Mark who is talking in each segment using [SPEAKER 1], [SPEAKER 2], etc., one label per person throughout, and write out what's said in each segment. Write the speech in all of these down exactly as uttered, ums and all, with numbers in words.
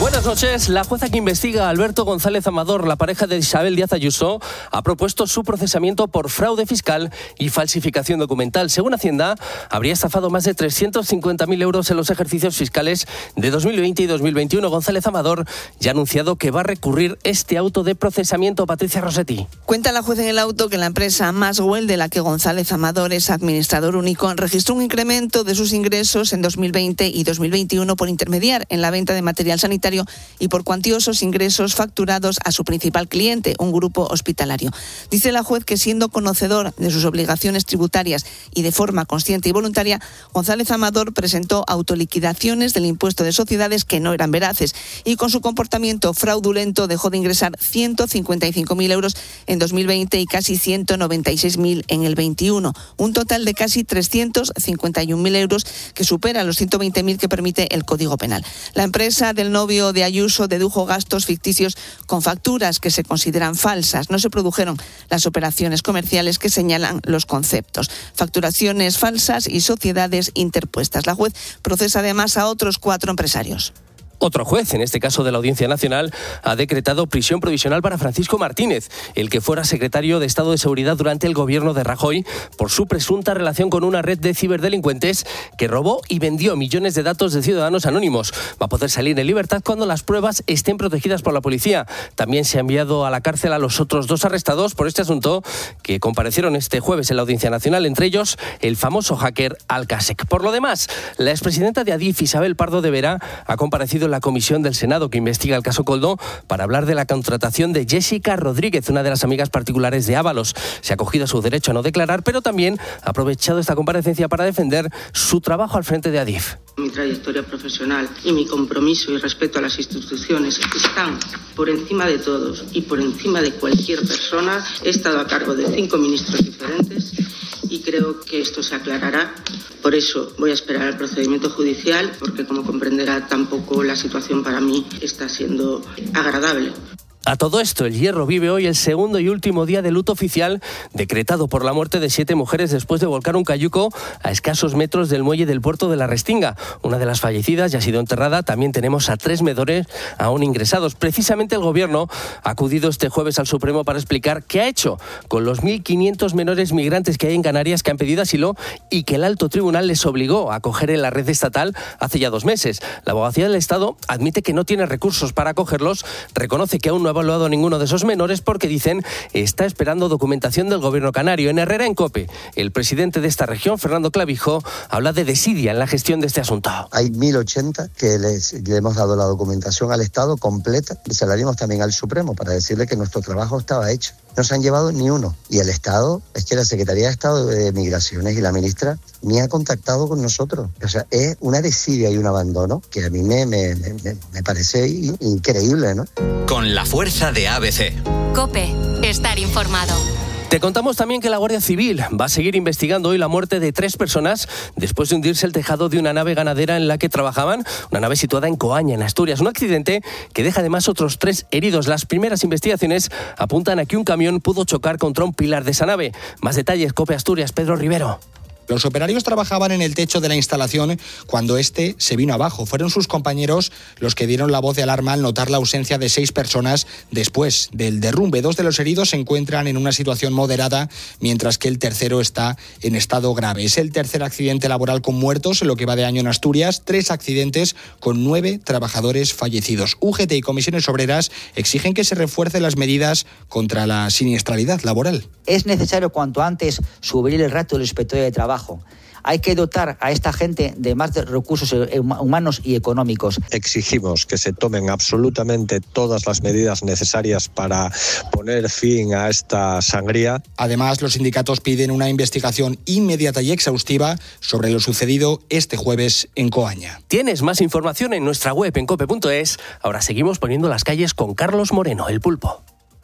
[SPEAKER 1] Buenas noches. La jueza que investiga a Alberto González Amador, la pareja de Isabel Díaz Ayuso, ha propuesto su procesamiento por fraude fiscal y falsificación documental. Según Hacienda, habría estafado más de trescientos cincuenta mil euros en los ejercicios fiscales de dos mil veinte y dos mil veintiuno. González Amador ya ha anunciado que va a recurrir este auto de procesamiento. Patricia Rossetti.
[SPEAKER 2] Cuenta la juez en el auto que la empresa Maswell, de la que González Amador es administrador único, registró un incremento de sus ingresos en dos mil veinte y dos mil veintiuno por intermediar en la venta de material sanitario y por cuantiosos ingresos facturados a su principal cliente, un grupo hospitalario. Dice la juez que, siendo conocedor de sus obligaciones tributarias y de forma consciente y voluntaria, González Amador presentó autoliquidaciones del impuesto de sociedades que no eran veraces y, con su comportamiento fraudulento, dejó de ingresar ciento cincuenta y cinco mil euros en dos mil veinte y casi ciento noventa y seis mil en el veintiuno. Un total de casi trescientos cincuenta y un mil euros, que supera los ciento veinte mil que permite el Código Penal. La empresa del novio de Ayuso dedujo gastos ficticios con facturas que se consideran falsas. No se produjeron las operaciones comerciales que señalan los conceptos. Facturaciones falsas y sociedades interpuestas. La juez procesa además a otros cuatro empresarios.
[SPEAKER 1] Otro juez, en este caso de la Audiencia Nacional, ha decretado prisión provisional para Francisco Martínez, el que fuera secretario de Estado de Seguridad durante el gobierno de Rajoy, por su presunta relación con una red de ciberdelincuentes que robó y vendió millones de datos de ciudadanos anónimos. Va a poder salir en libertad cuando las pruebas estén protegidas por la policía. También se ha enviado a la cárcel a los otros dos arrestados por este asunto, que comparecieron este jueves en la Audiencia Nacional, entre ellos el famoso hacker Alcasec. Por lo demás, la expresidenta de Adif, Isabel Pardo de Vera, ha comparecido en la comisión del Senado que investiga el caso Koldo para hablar de la contratación de Jessica Rodríguez, una de las amigas particulares de Ábalos. Se ha acogido a su derecho a no declarar, pero también ha aprovechado esta comparecencia para defender su trabajo al frente de Adif.
[SPEAKER 3] Mi trayectoria profesional y mi compromiso y respeto a las instituciones están por encima de todos y por encima de cualquier persona. He estado a cargo de cinco ministros diferentes y creo que esto se aclarará. Por eso voy a esperar al procedimiento judicial, porque, como comprenderá, tampoco la situación para mí está siendo agradable.
[SPEAKER 1] A todo esto, el Hierro vive hoy el segundo y último día de luto oficial decretado por la muerte de siete mujeres después de volcar un cayuco a escasos metros del muelle del puerto de la Restinga. Una de las fallecidas ya ha sido enterrada. También tenemos a tres menores aún ingresados. Precisamente el Gobierno ha acudido este jueves al Supremo para explicar qué ha hecho con los mil quinientos menores migrantes que hay en Canarias que han pedido asilo y que el alto tribunal les obligó a acoger en la red estatal hace ya dos meses. La Abogacía del Estado admite que no tiene recursos para acogerlos, reconoce que aún no ha evaluado ninguno de esos menores porque, dicen, está esperando documentación del gobierno canario. En Herrera, en COPE, el presidente de esta región, Fernando Clavijo, habla de desidia en la gestión de este asunto.
[SPEAKER 4] Hay mil ochenta que les, le hemos dado la documentación al Estado completa y se la dimos también al Supremo para decirle que nuestro trabajo estaba hecho. No se han llevado ni uno. Y el Estado, es que la Secretaría de Estado de Migraciones y la ministra ni ha contactado con nosotros. O sea, es una desidia y un abandono que a mí me, me, me, me parece increíble, ¿no?
[SPEAKER 5] Con la fuerza de A B C.
[SPEAKER 6] COPE. Estar informado.
[SPEAKER 1] Te contamos también que la Guardia Civil va a seguir investigando hoy la muerte de tres personas después de hundirse el tejado de una nave ganadera en la que trabajaban, una nave situada en Coaña, en Asturias. Un accidente que deja además otros tres heridos. Las primeras investigaciones apuntan a que un camión pudo chocar contra un pilar de esa nave. Más detalles, COPE Asturias, Pedro Rivero.
[SPEAKER 7] Los operarios trabajaban en el techo de la instalación cuando este se vino abajo. Fueron sus compañeros los que dieron la voz de alarma al notar la ausencia de seis personas después del derrumbe. Dos de los heridos se encuentran en una situación moderada, mientras que el tercero está en estado grave. Es el tercer accidente laboral con muertos en lo que va de año en Asturias. Tres accidentes con nueve trabajadores fallecidos. U G T y comisiones obreras exigen que se refuercen las medidas contra la siniestralidad laboral.
[SPEAKER 8] Es necesario cuanto antes subir el ratio del inspector de trabajo. Hay que dotar a esta gente de más recursos humanos y económicos.
[SPEAKER 9] Exigimos que se tomen absolutamente todas las medidas necesarias para poner fin a esta sangría.
[SPEAKER 7] Además, los sindicatos piden una investigación inmediata y exhaustiva sobre lo sucedido este jueves en Coaña.
[SPEAKER 1] Tienes más información en nuestra web en cope punto es. Ahora seguimos poniendo las calles con Carlos Moreno, el pulpo.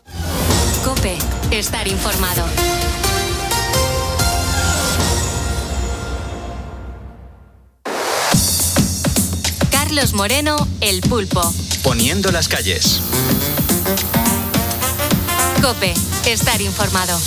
[SPEAKER 6] COPE. Estar informado. Carlos Moreno, el pulpo.
[SPEAKER 5] Poniendo las calles.
[SPEAKER 6] COPE. Estar informado.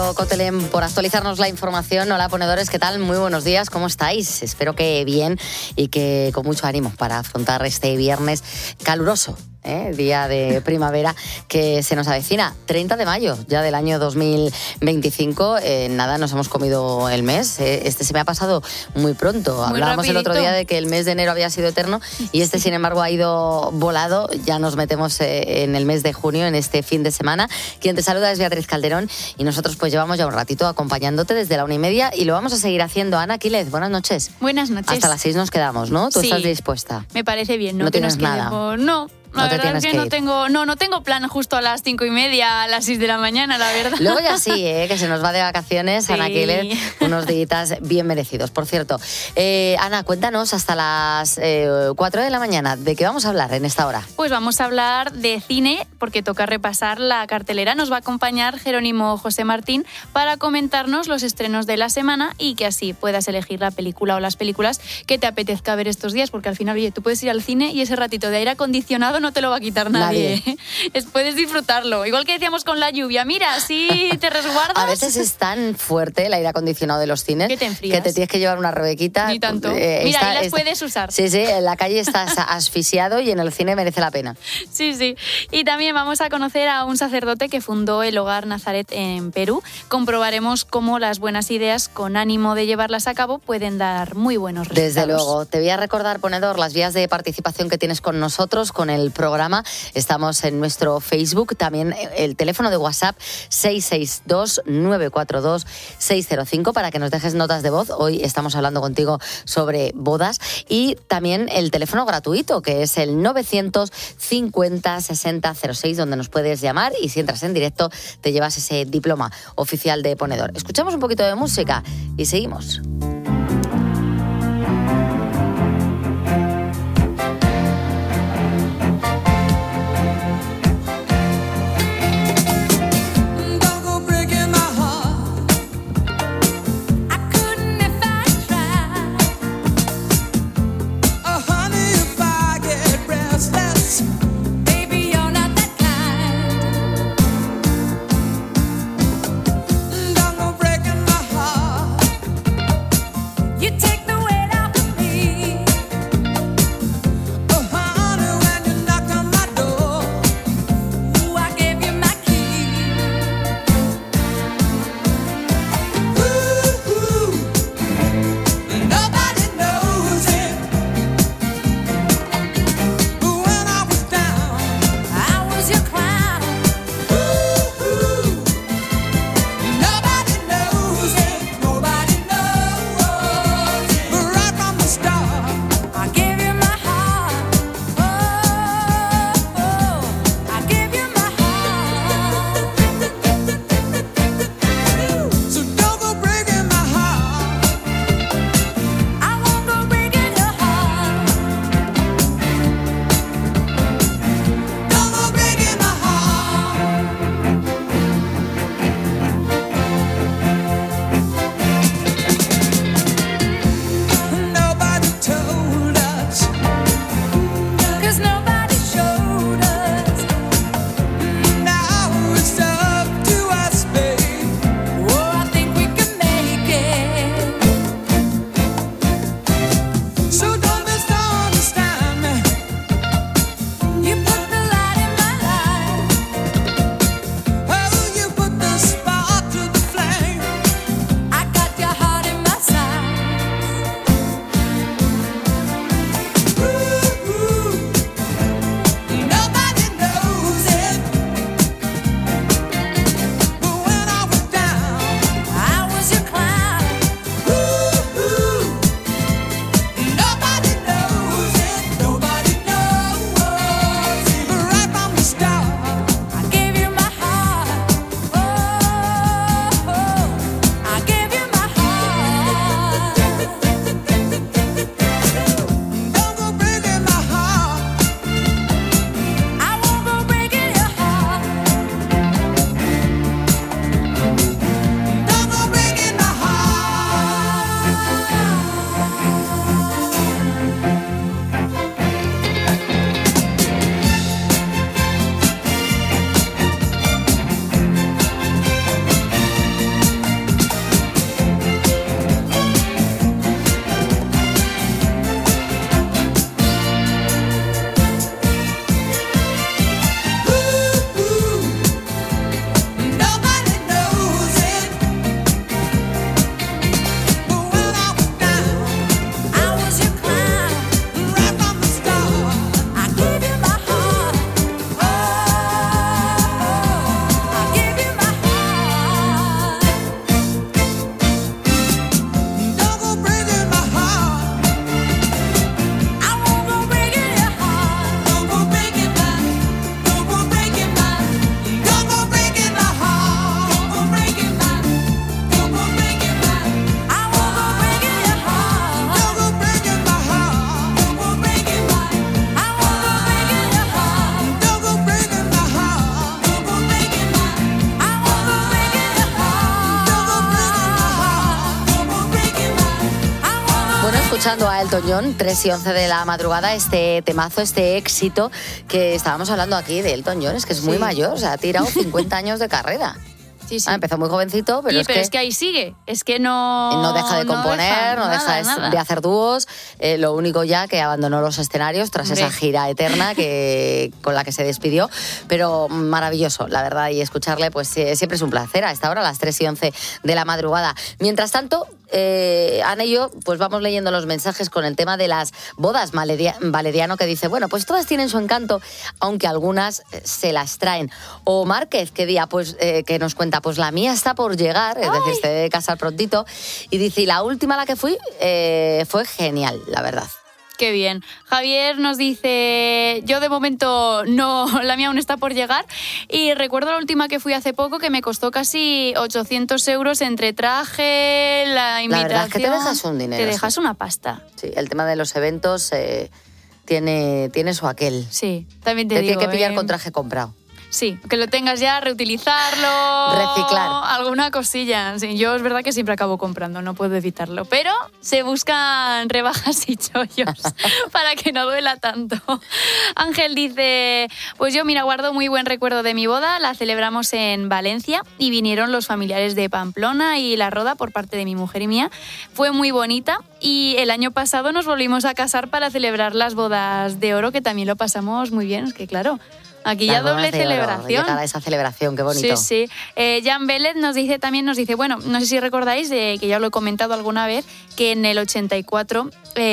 [SPEAKER 10] Pablo Cotelén, por actualizarnos la información. Hola, ponedores, ¿qué tal? Muy buenos días, ¿cómo estáis? Espero que bien y que con mucho ánimo para afrontar este viernes caluroso. ¿Eh? Día de primavera que se nos avecina, treinta de mayo ya del año dos mil veinticinco. Eh, nada, nos hemos comido el mes. Eh, este se me ha pasado muy pronto.
[SPEAKER 11] Muy
[SPEAKER 10] Hablábamos
[SPEAKER 11] rapidito.
[SPEAKER 10] el otro día de que el mes de enero había sido eterno y este, sin embargo, ha ido volado. Ya nos metemos eh, en el mes de junio, en este fin de semana. Quien te saluda es Beatriz Calderón y nosotros pues llevamos ya un ratito acompañándote desde la una y media y lo vamos a seguir haciendo. Ana Quílez, buenas noches.
[SPEAKER 11] Buenas noches.
[SPEAKER 10] Hasta las seis nos quedamos, ¿no? ¿Tú
[SPEAKER 11] Sí.
[SPEAKER 10] estás dispuesta?
[SPEAKER 11] Me parece bien, ¿no?
[SPEAKER 10] No
[SPEAKER 11] que nos
[SPEAKER 10] tienes nada.
[SPEAKER 11] quedemos- No. La
[SPEAKER 10] No te
[SPEAKER 11] verdad
[SPEAKER 10] tienes
[SPEAKER 11] es que,
[SPEAKER 10] que
[SPEAKER 11] no
[SPEAKER 10] ir.
[SPEAKER 11] tengo, no, no tengo plan justo a las cinco y media, a las seis de la mañana, la verdad.
[SPEAKER 10] Luego ya sí, ¿eh? Que se nos va de vacaciones,
[SPEAKER 11] Sí.
[SPEAKER 10] Ana Quílez, unos días bien merecidos. Por cierto, eh, Ana, cuéntanos hasta las eh, cuatro de la mañana, ¿de qué vamos a hablar en esta hora?
[SPEAKER 11] Pues vamos a hablar de cine, porque toca repasar la cartelera. Nos va a acompañar Jerónimo José Martín para comentarnos los estrenos de la semana y que así puedas elegir la película o las películas que te apetezca ver estos días, porque al final, oye, tú puedes ir al cine y ese ratito de aire acondicionado no te lo va a quitar nadie. Nadie. Es, puedes disfrutarlo. Igual que decíamos con la lluvia, mira, así te resguardas.
[SPEAKER 10] A veces es tan fuerte el aire acondicionado de los cines
[SPEAKER 11] que te enfrías.
[SPEAKER 10] que te tienes que llevar una rebequita.
[SPEAKER 11] Ni tanto.
[SPEAKER 10] Eh,
[SPEAKER 11] Mira,
[SPEAKER 10] está-
[SPEAKER 11] ahí las
[SPEAKER 10] está-
[SPEAKER 11] puedes usar.
[SPEAKER 10] Sí, sí, en la calle estás asfixiado y en el cine merece la pena.
[SPEAKER 11] Sí, sí. Y también vamos a conocer a un sacerdote que fundó el Hogar Nazaret en Perú. Comprobaremos cómo las buenas ideas, con ánimo de llevarlas a cabo, pueden dar muy buenos resultados.
[SPEAKER 10] Desde luego. Te voy a recordar, ponedor, las vías de participación que tienes con nosotros, con el programa. Estamos en nuestro Facebook, también el teléfono de WhatsApp seis seis dos, nueve cuatro dos, seis cero cinco para que nos dejes notas de voz. Hoy estamos hablando contigo sobre bodas. Y también el teléfono gratuito, que es el novecientos cincuenta, sesenta, cero seis, donde nos puedes llamar y si entras en directo te llevas ese diploma oficial de ponedor. Escuchamos un poquito de música y seguimos.
[SPEAKER 12] Don't go breaking my heart.
[SPEAKER 10] escuchando a Elton John, tres y once de la madrugada, este temazo, este éxito que estábamos hablando aquí de Elton John, es que es muy
[SPEAKER 11] Sí.
[SPEAKER 10] mayor, o sea, ha tirado cincuenta años de carrera.
[SPEAKER 11] Sí, sí.
[SPEAKER 10] Ah, empezó muy jovencito, pero,
[SPEAKER 11] Sí,
[SPEAKER 10] es,
[SPEAKER 11] pero
[SPEAKER 10] que
[SPEAKER 11] es que ahí sigue. Es que no.
[SPEAKER 10] no deja de componer, no deja,
[SPEAKER 11] nada,
[SPEAKER 10] de,
[SPEAKER 11] nada.
[SPEAKER 10] de hacer dúos. Eh, lo único ya que abandonó los escenarios tras
[SPEAKER 11] Hombre.
[SPEAKER 10] esa gira eterna que con la que se despidió. Pero maravilloso, la verdad, y escucharle pues eh, siempre es un placer a esta hora, a las tres y once de la madrugada. Mientras tanto, eh, Ana y yo pues vamos leyendo los mensajes con el tema de las bodas. Valeria- Valeriano que dice, bueno, pues todas tienen su encanto, aunque algunas eh, se las traen. O Márquez que, día, pues, eh, que nos cuenta, pues la mía está por llegar, es decir, se debe casar prontito. Y dice, y la última a la que fui eh, fue genial, la verdad.
[SPEAKER 11] Qué bien. Javier nos dice, yo de momento no, la mía aún está por llegar. Y recuerdo la última que fui hace poco que me costó casi ochocientos euros entre traje, la invitación.
[SPEAKER 10] La verdad es que te dejas un dinero.
[SPEAKER 11] Te dejas
[SPEAKER 10] sí.
[SPEAKER 11] una pasta.
[SPEAKER 10] Sí, el tema de los eventos eh, tiene, tiene su aquel.
[SPEAKER 11] Sí, también te,
[SPEAKER 10] Te
[SPEAKER 11] digo.
[SPEAKER 10] tiene que pillar
[SPEAKER 11] eh,
[SPEAKER 10] con traje comprado.
[SPEAKER 11] Sí, que lo tengas ya, reutilizarlo.
[SPEAKER 10] Reciclar.
[SPEAKER 11] Alguna cosilla. Sí, yo es verdad que siempre acabo comprando, no puedo evitarlo. Pero se buscan rebajas y chollos para que no duela tanto. Ángel dice, pues yo mira, guardo muy buen recuerdo de mi boda. La celebramos en Valencia y vinieron los familiares de Pamplona y La Roda por parte de mi mujer y mía. Fue muy bonita y el año pasado nos volvimos a casar para celebrar las bodas de oro, que también lo pasamos muy bien. Es que claro... Aquí ya
[SPEAKER 10] Las bodas
[SPEAKER 11] doble
[SPEAKER 10] de oro,
[SPEAKER 11] celebración.
[SPEAKER 10] llegar a esa celebración, qué bonito.
[SPEAKER 11] Sí, sí. Eh, Jan Vélez nos dice también, nos dice, bueno, no sé si recordáis, de, que ya lo he comentado alguna vez, que en el ochenta y cuatro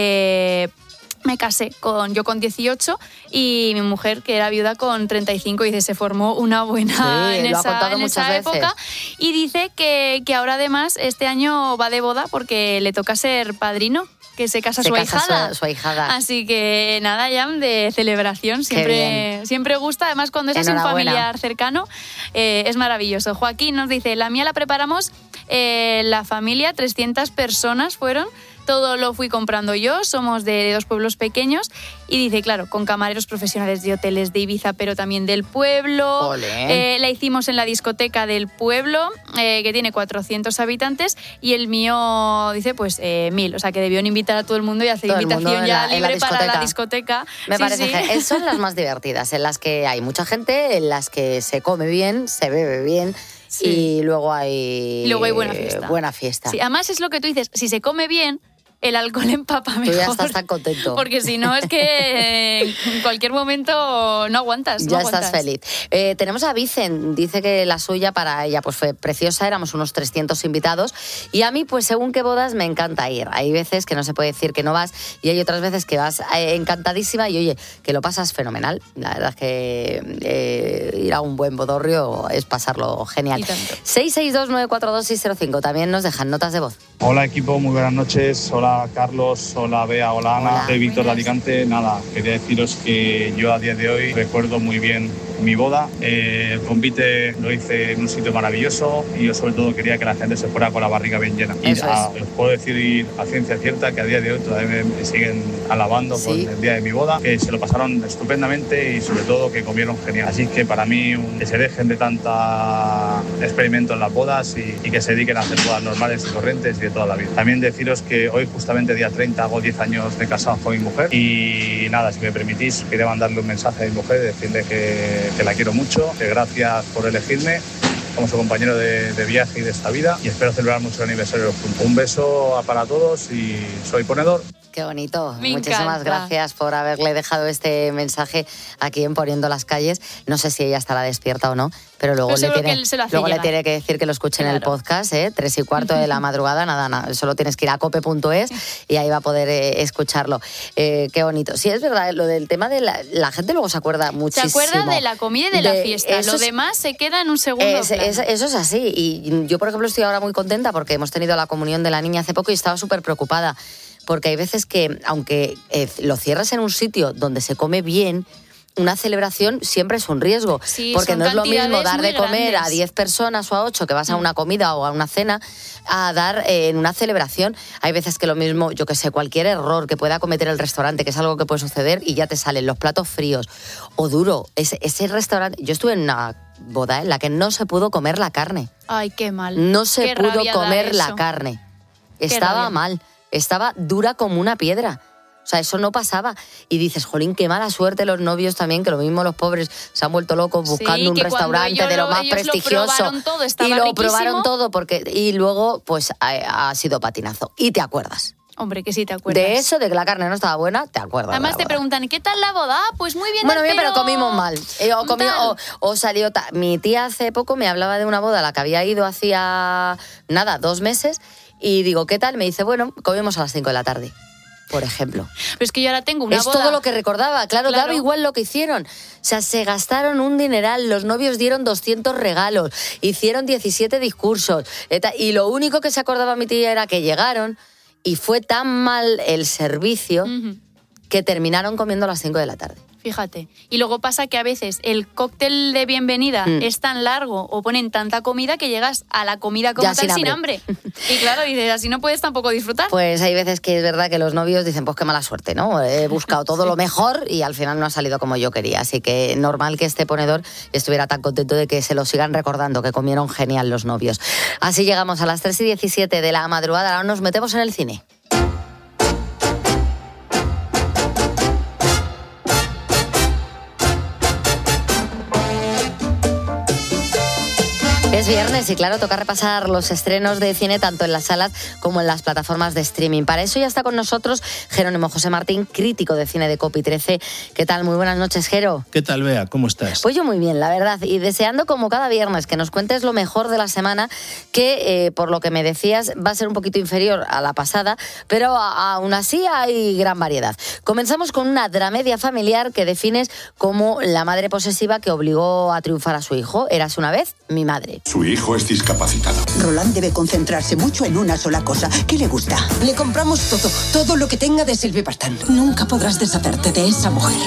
[SPEAKER 11] eh, me casé con, yo con dieciocho y mi mujer, que era viuda, con treinta y cinco, y dice, se formó una buena
[SPEAKER 10] Sí,
[SPEAKER 11] en
[SPEAKER 10] lo ha
[SPEAKER 11] esa,
[SPEAKER 10] contado
[SPEAKER 11] en
[SPEAKER 10] muchas
[SPEAKER 11] esa
[SPEAKER 10] veces.
[SPEAKER 11] época. Y dice que, que ahora además este año va de boda porque le toca ser padrino, que se casa
[SPEAKER 10] Se
[SPEAKER 11] su
[SPEAKER 10] casa
[SPEAKER 11] ahijada.
[SPEAKER 10] su- su ahijada.
[SPEAKER 11] Así que nada, ya de celebración, siempre,
[SPEAKER 10] bien.
[SPEAKER 11] siempre gusta. Además, cuando es así un
[SPEAKER 10] Enhorabuena.
[SPEAKER 11] familiar cercano, eh, es maravilloso. Joaquín nos dice, la mía la preparamos, eh, la familia, trescientas personas fueron. Todo lo fui comprando yo, somos de dos pueblos pequeños. Y dice, claro, con camareros profesionales de hoteles de Ibiza, pero también del pueblo.
[SPEAKER 10] Olé.
[SPEAKER 11] Eh, la hicimos en la discoteca del pueblo, eh, que tiene cuatrocientos habitantes. Y el mío, dice, pues eh, mil. O sea, que debieron invitar a todo el mundo y hacer
[SPEAKER 10] Todo el mundo
[SPEAKER 11] invitación
[SPEAKER 10] en
[SPEAKER 11] ya
[SPEAKER 10] la- en la
[SPEAKER 11] libre para la
[SPEAKER 10] discoteca.
[SPEAKER 11] discoteca.
[SPEAKER 10] Me
[SPEAKER 11] Sí,
[SPEAKER 10] parece
[SPEAKER 11] sí.
[SPEAKER 10] que son las más divertidas, en las que hay mucha gente, en las que se come bien, se bebe bien
[SPEAKER 11] Sí.
[SPEAKER 10] y luego hay,
[SPEAKER 11] Y luego hay buena fiesta.
[SPEAKER 10] buena fiesta.
[SPEAKER 11] Sí, además es lo que tú dices, si se come bien, el alcohol empapa mejor.
[SPEAKER 10] Tú ya estás tan contento.
[SPEAKER 11] Porque si no es que eh, en cualquier momento no aguantas. no
[SPEAKER 10] Ya
[SPEAKER 11] aguantas.
[SPEAKER 10] estás feliz. Eh, tenemos a Vicen, dice que la suya para ella pues fue preciosa, éramos unos trescientos invitados y a mí pues según qué bodas me encanta ir. Hay veces que no se puede decir que no vas y hay otras veces que vas eh, encantadísima y oye, que lo pasas fenomenal. La verdad es que eh, ir a un buen bodorrio es pasarlo genial.
[SPEAKER 11] Y tanto.
[SPEAKER 10] seis seis dos nueve cuatro dos seis cero cinco, también nos dejan notas de voz.
[SPEAKER 12] Hola equipo, muy buenas noches. Hola Carlos, hola Bea, hola Ana.
[SPEAKER 10] Hola.
[SPEAKER 12] Soy Víctor de Alicante. Nada, quería deciros que yo a día de hoy recuerdo muy bien mi boda. Eh, el convite lo hice en un sitio maravilloso y yo sobre todo quería que la gente se fuera con la barriga bien llena. Y
[SPEAKER 10] Eso
[SPEAKER 12] a-
[SPEAKER 10] es.
[SPEAKER 12] os puedo decir a ciencia cierta que a día de hoy todavía me, me siguen alabando por
[SPEAKER 10] Sí.
[SPEAKER 12] el día de mi boda, que se lo pasaron estupendamente y sobre todo que comieron genial. Así que para mí un- que se dejen de tanta experimento en las bodas y, y que se dediquen a hacer bodas normales y corrientes y de toda la vida. También deciros que hoy justamente día treinta hago diez años de casado con mi mujer y nada, si me permitís quería mandarle un mensaje a mi mujer, decirle que, que la quiero mucho, que gracias por elegirme como su compañero de, de viaje y de esta vida y espero celebrar muchos aniversarios juntos. Un beso para todos y soy ponedor.
[SPEAKER 10] Qué bonito.
[SPEAKER 11] Me
[SPEAKER 10] Muchísimas
[SPEAKER 11] encanta.
[SPEAKER 10] gracias por haberle dejado este mensaje aquí en Poniendo las Calles. No sé si ella estará despierta o no, pero luego,
[SPEAKER 11] Pero
[SPEAKER 10] le
[SPEAKER 11] seguro
[SPEAKER 10] tiene,
[SPEAKER 11] que él se lo hace
[SPEAKER 10] luego le
[SPEAKER 11] llegar.
[SPEAKER 10] tiene que decir que lo escuche en el
[SPEAKER 11] Claro.
[SPEAKER 10] podcast, ¿eh? Tres y cuarto de la madrugada, nada, nada. Solo tienes que ir a cope punto es y ahí va a poder eh, escucharlo. Eh, qué bonito. Sí, es verdad, lo del tema de la, la gente luego se acuerda
[SPEAKER 11] Se
[SPEAKER 10] muchísimo.
[SPEAKER 11] acuerda de la comida y de, la
[SPEAKER 10] De-
[SPEAKER 11] fiesta.
[SPEAKER 10] eso
[SPEAKER 11] Lo
[SPEAKER 10] es-
[SPEAKER 11] demás se queda en un segundo
[SPEAKER 10] es-
[SPEAKER 11] plano.
[SPEAKER 10] es- eso es así. Y yo, por ejemplo, estoy ahora muy contenta porque hemos tenido la comunión de la niña hace poco y estaba súper preocupada. Porque hay veces que, aunque eh, lo cierras en un sitio donde se come bien, una celebración siempre es un riesgo.
[SPEAKER 11] Sí,
[SPEAKER 10] porque
[SPEAKER 11] son
[SPEAKER 10] no es lo mismo
[SPEAKER 11] cantidades
[SPEAKER 10] dar de
[SPEAKER 11] muy
[SPEAKER 10] comer a
[SPEAKER 11] grandes.
[SPEAKER 10] diez personas o a ocho que vas a una comida o a una cena, a dar eh, en una celebración. Hay veces que lo mismo, yo que sé, cualquier error que pueda cometer el restaurante, que es algo que puede suceder, y ya te salen los platos fríos. O duro, ese, ese restaurante... Yo estuve en una boda en la que no se pudo comer la carne.
[SPEAKER 11] Ay, qué mal.
[SPEAKER 10] No se
[SPEAKER 11] Qué
[SPEAKER 10] pudo
[SPEAKER 11] rabia da
[SPEAKER 10] comer la
[SPEAKER 11] eso.
[SPEAKER 10] carne.
[SPEAKER 11] Qué
[SPEAKER 10] Estaba
[SPEAKER 11] rabia.
[SPEAKER 10] mal. estaba dura como una piedra. O sea, eso no pasaba. Y dices, jolín, qué mala suerte los novios también, que lo mismo los pobres se han vuelto locos buscando
[SPEAKER 11] sí,
[SPEAKER 10] un restaurante de lo, lo más prestigioso.
[SPEAKER 11] Lo todo,
[SPEAKER 10] y lo riquísimo. probaron todo porque y luego pues ha, ha sido patinazo. Y te acuerdas.
[SPEAKER 11] Hombre, que sí te acuerdas.
[SPEAKER 10] De eso, de que la carne no estaba buena, te acuerdas.
[SPEAKER 11] Además te preguntan, ¿qué tal la boda? Pues muy bien.
[SPEAKER 10] Bueno, bien,
[SPEAKER 11] pero...
[SPEAKER 10] pero comimos mal. Eh, o, comi o, o salió... Ta Mi tía hace poco me hablaba de una boda a la que había ido hacía, nada, dos meses. Y digo, ¿qué tal? Me dice, bueno, comimos a las cinco de la tarde. Por ejemplo.
[SPEAKER 11] Pero es que yo ahora tengo una
[SPEAKER 10] es
[SPEAKER 11] boda...
[SPEAKER 10] Es todo lo que recordaba. Claro,
[SPEAKER 11] claro,
[SPEAKER 10] daba igual lo que hicieron. O sea, se gastaron un dineral, los novios dieron doscientos regalos, hicieron diecisiete discursos. Y lo único que se acordaba mi tía era que llegaron y fue tan mal el servicio uh-huh. que terminaron comiendo a las cinco de la tarde.
[SPEAKER 11] Fíjate. Y luego pasa que a veces el cóctel de bienvenida mm. es tan largo o ponen tanta comida que llegas a la comida como
[SPEAKER 10] ya
[SPEAKER 11] tal
[SPEAKER 10] sin hambre.
[SPEAKER 11] sin hambre. Y claro, dices, así no puedes tampoco disfrutar.
[SPEAKER 10] Pues hay veces que es verdad que los novios dicen, pues qué mala suerte, ¿no? He buscado todo sí. lo mejor y al final no ha salido como yo quería. Así que normal que este ponedor estuviera tan contento de que se lo sigan recordando, que comieron genial los novios. Así llegamos a las tres y diecisiete de la madrugada. Ahora nos metemos en el cine. Es viernes y claro, toca repasar los estrenos de cine tanto en las salas como en las plataformas de streaming. Para eso ya está con nosotros Jerónimo José Martín, crítico de cine de Copi trece. ¿Qué tal? Muy buenas noches, Jero.
[SPEAKER 13] ¿Qué tal, Bea? ¿Cómo estás?
[SPEAKER 10] Pues yo muy bien, la verdad. Y deseando como cada viernes que nos cuentes lo mejor de la semana, que eh, por lo que me decías va a ser un poquito inferior a la pasada, pero a, aún así hay gran variedad. Comenzamos con una dramedia familiar que defines como la madre posesiva que obligó a triunfar a su hijo. Érase una vez mi madre.
[SPEAKER 14] Su hijo es discapacitado.
[SPEAKER 15] Roland debe concentrarse mucho en una sola cosa. ¿Qué le gusta?
[SPEAKER 16] Le compramos todo, todo lo que tenga de Sylvie Vartan. Nunca podrás deshacerte de esa mujer.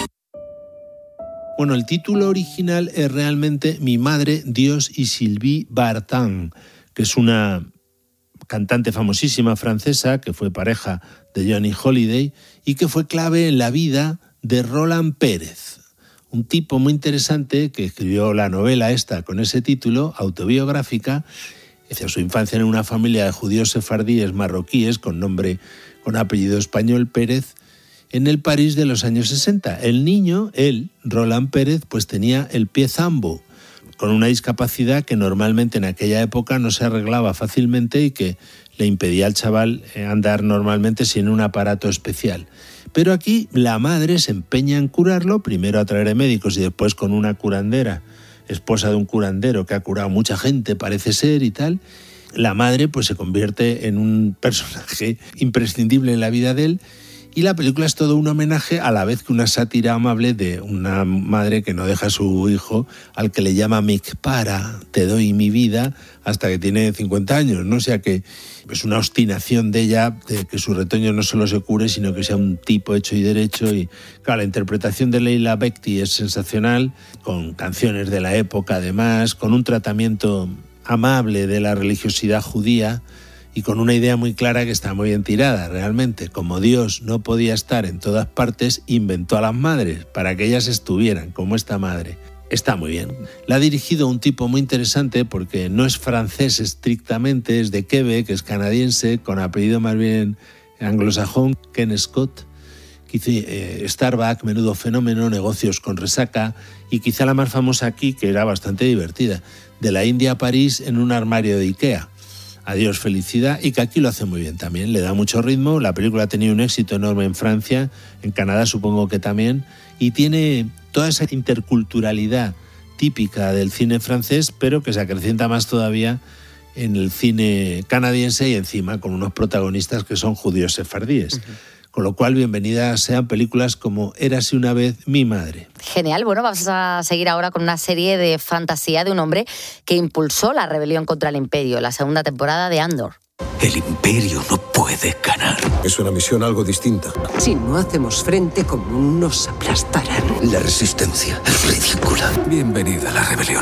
[SPEAKER 13] Bueno, el título original es realmente Mi madre, Dios y Sylvie Vartan, que es una cantante famosísima francesa que fue pareja de Johnny Hallyday y que fue clave en la vida de Roland Pérez. Un tipo muy interesante que escribió la novela esta con ese título, autobiográfica, hacia su infancia en una familia de judíos sefardíes marroquíes con nombre, con apellido español Pérez, en el París de los años sesenta. El niño, él, Roland Pérez, pues tenía el pie zambo, con una discapacidad que normalmente en aquella época no se arreglaba fácilmente y que le impedía al chaval andar normalmente sin un aparato especial. Pero aquí la madre se empeña en curarlo, primero a traer a médicos y después con una curandera, esposa de un curandero que ha curado mucha gente, parece ser, y tal. La madre pues se convierte en un personaje imprescindible en la vida de él y la película es todo un homenaje a la vez que una sátira amable de una madre que no deja a su hijo, al que le llama Mick para, te doy mi vida, hasta que tiene cincuenta años, ¿no? O sea que es una obstinación de ella de que su retoño no solo se cure, sino que sea un tipo hecho y derecho. Y claro, la interpretación de Leila Bekti es sensacional, con canciones de la época además, con un tratamiento amable de la religiosidad judía y con una idea muy clara que está muy bien tirada realmente. Como Dios no podía estar en todas partes, inventó a las madres para que ellas estuvieran, como esta madre. Está muy bien. La ha dirigido un tipo muy interesante porque no es francés estrictamente, es de Quebec, es canadiense, con apellido más bien anglosajón, Ken Scott, que hizo eh, Starbuck, Menudo Fenómeno, Negocios con Resaca y quizá la más famosa aquí, que era bastante divertida, de la India a París en un armario de Ikea. Adiós felicidad, y que aquí lo hace muy bien también, le da mucho ritmo. La película ha tenido un éxito enorme en Francia, en Canadá supongo que también, y tiene toda esa interculturalidad típica del cine francés, pero que se acrecienta más todavía en el cine canadiense y encima con unos protagonistas que son judíos sefardíes. Uh-huh. Con lo cual, bienvenidas sean películas como Érase una vez mi madre.
[SPEAKER 10] Genial, bueno, vamos a seguir ahora con una serie de fantasía de un hombre que impulsó la rebelión contra el Imperio, la segunda temporada de Andor.
[SPEAKER 17] El Imperio no puede ganar.
[SPEAKER 18] Es una misión algo distinta.
[SPEAKER 16] Si no hacemos frente común, nos aplastarán.
[SPEAKER 17] La resistencia es ridícula. Bienvenida a la rebelión.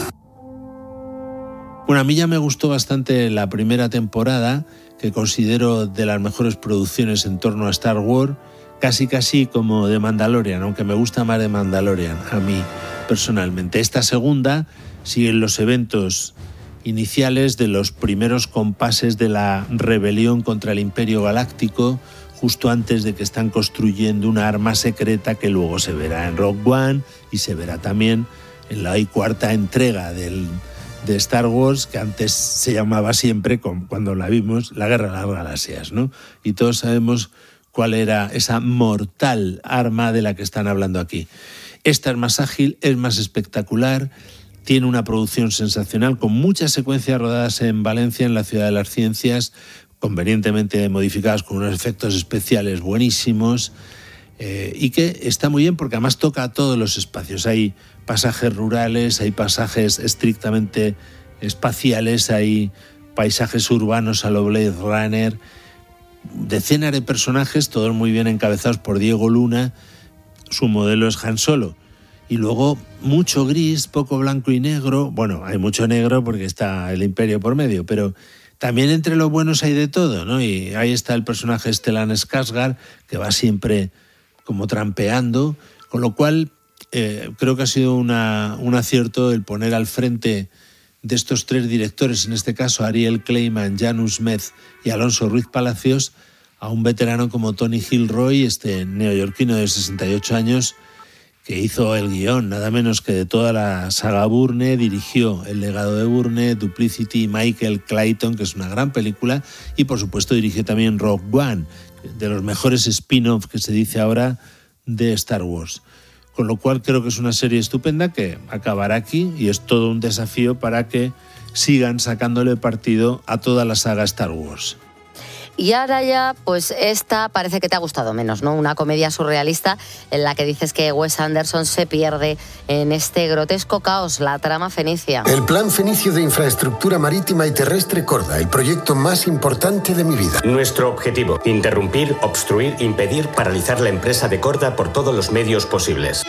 [SPEAKER 13] Bueno, a mí ya me gustó bastante la primera temporada, que considero de las mejores producciones en torno a Star Wars, casi casi como de Mandalorian, aunque me gusta más de Mandalorian a mí personalmente. Esta segunda sigue los eventos iniciales de los primeros compases de la rebelión contra el Imperio Galáctico, justo antes de que están construyendo una arma secreta que luego se verá en Rogue One y se verá también en la cuarta entrega del, de Star Wars, que antes se llamaba siempre, cuando la vimos, la Guerra de las Galaxias, ¿no? Y todos sabemos cuál era esa mortal arma de la que están hablando aquí. Esta es más ágil, es más espectacular, tiene una producción sensacional, con muchas secuencias rodadas en Valencia, en la Ciudad de las Ciencias, convenientemente modificadas con unos efectos especiales buenísimos, eh, y que está muy bien porque además toca a todos los espacios. Hay pasajes rurales, hay pasajes estrictamente espaciales, hay paisajes urbanos a lo Blade Runner, decenas de personajes, todos muy bien encabezados por Diego Luna, su modelo es Han Solo. Y luego mucho gris, poco blanco y negro. Bueno, hay mucho negro porque está el Imperio por medio, pero también entre los buenos hay de todo, ¿no? Y ahí está el personaje Stellan Skarsgård, que va siempre como trampeando, con lo cual eh, creo que ha sido una, un acierto el poner al frente de estos tres directores, en este caso Ariel Kleiman, Janus Meth y Alonso Ruiz Palacios, a un veterano como Tony Gilroy, este neoyorquino de sesenta y ocho años, que hizo el guión, nada menos que de toda la saga Bourne, dirigió El legado de Bourne, Duplicity y Michael Clayton, que es una gran película, y por supuesto dirigió también Rogue One, de los mejores spin-offs que se dice ahora de Star Wars. Con lo cual creo que es una serie estupenda que acabará aquí y es todo un desafío para que sigan sacándole partido a toda la saga Star Wars.
[SPEAKER 10] Y ahora ya, pues esta parece que te ha gustado menos, ¿no? Una comedia surrealista en la que dices que Wes Anderson se pierde en este grotesco caos, la trama fenicia.
[SPEAKER 14] El Plan Fenicio de Infraestructura Marítima y Terrestre Korda, el proyecto más importante de mi vida.
[SPEAKER 19] Nuestro objetivo, interrumpir, obstruir, impedir, paralizar la empresa de Korda por todos los medios posibles.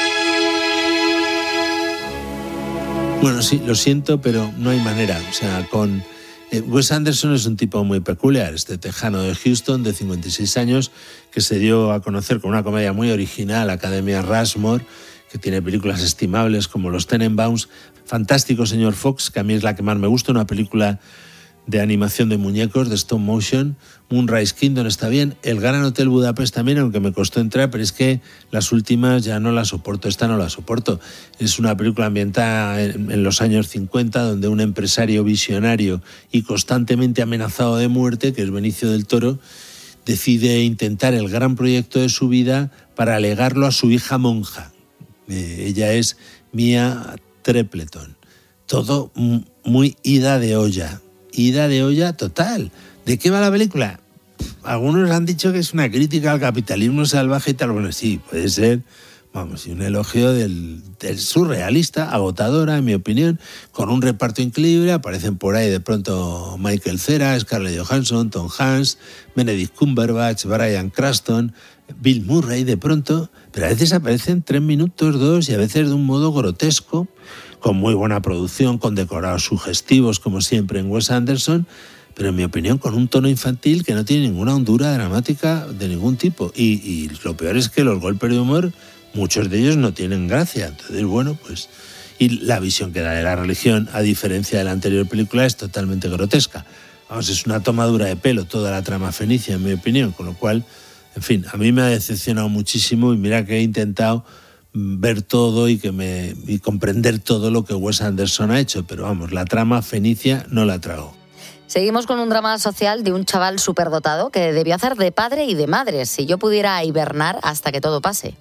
[SPEAKER 13] Bueno, sí, lo siento, pero no hay manera. O sea, con... Wes Anderson es un tipo muy peculiar, este tejano de Houston de cincuenta y seis años que se dio a conocer con una comedia muy original, Academia Rushmore, que tiene películas estimables como Los Tenenbaums, fantástico señor Fox, que a mí es la que más me gusta, una película de animación de muñecos, de stop motion. Moonrise Kingdom está bien, El Gran Hotel Budapest también, aunque me costó entrar, pero es que las últimas ya no las soporto, esta no la soporto. Es una película ambientada en, en los años cincuenta, donde un empresario visionario y constantemente amenazado de muerte, que es Benicio del Toro, decide intentar el gran proyecto de su vida para legarlo a su hija monja. Eh, ella es Mia Trepleton. Todo muy ida de olla. Ida de olla total. ¿De qué va la película? Algunos han dicho que es una crítica al capitalismo salvaje y tal. Bueno, sí, puede ser, vamos, y un elogio del, del surrealista, agotadora, en mi opinión, con un reparto increíble. Aparecen por ahí de pronto Michael Cera, Scarlett Johansson, Tom Hanks, Benedict Cumberbatch, Bryan Cranston, Bill Murray de pronto, pero a veces aparecen tres minutos, dos, y a veces de un modo grotesco, con muy buena producción, con decorados sugestivos, como siempre en Wes Anderson, pero en mi opinión con un tono infantil que no tiene ninguna hondura dramática de ningún tipo. Y, y lo peor es que los golpes de humor, muchos de ellos no tienen gracia. Entonces, bueno, pues... Y la visión que da de la religión, a diferencia de la anterior película, es totalmente grotesca. Vamos, es una tomadura de pelo toda la trama fenicia, en mi opinión, con lo cual, en fin, a mí me ha decepcionado muchísimo y mira que he intentado ver todo y que me y comprender todo lo que Wes Anderson ha hecho, pero vamos, la trama fenicia no la trago.
[SPEAKER 10] Seguimos con un drama social de un chaval superdotado que debió hacer de padre y de madre. Si yo pudiera hibernar hasta que todo pase.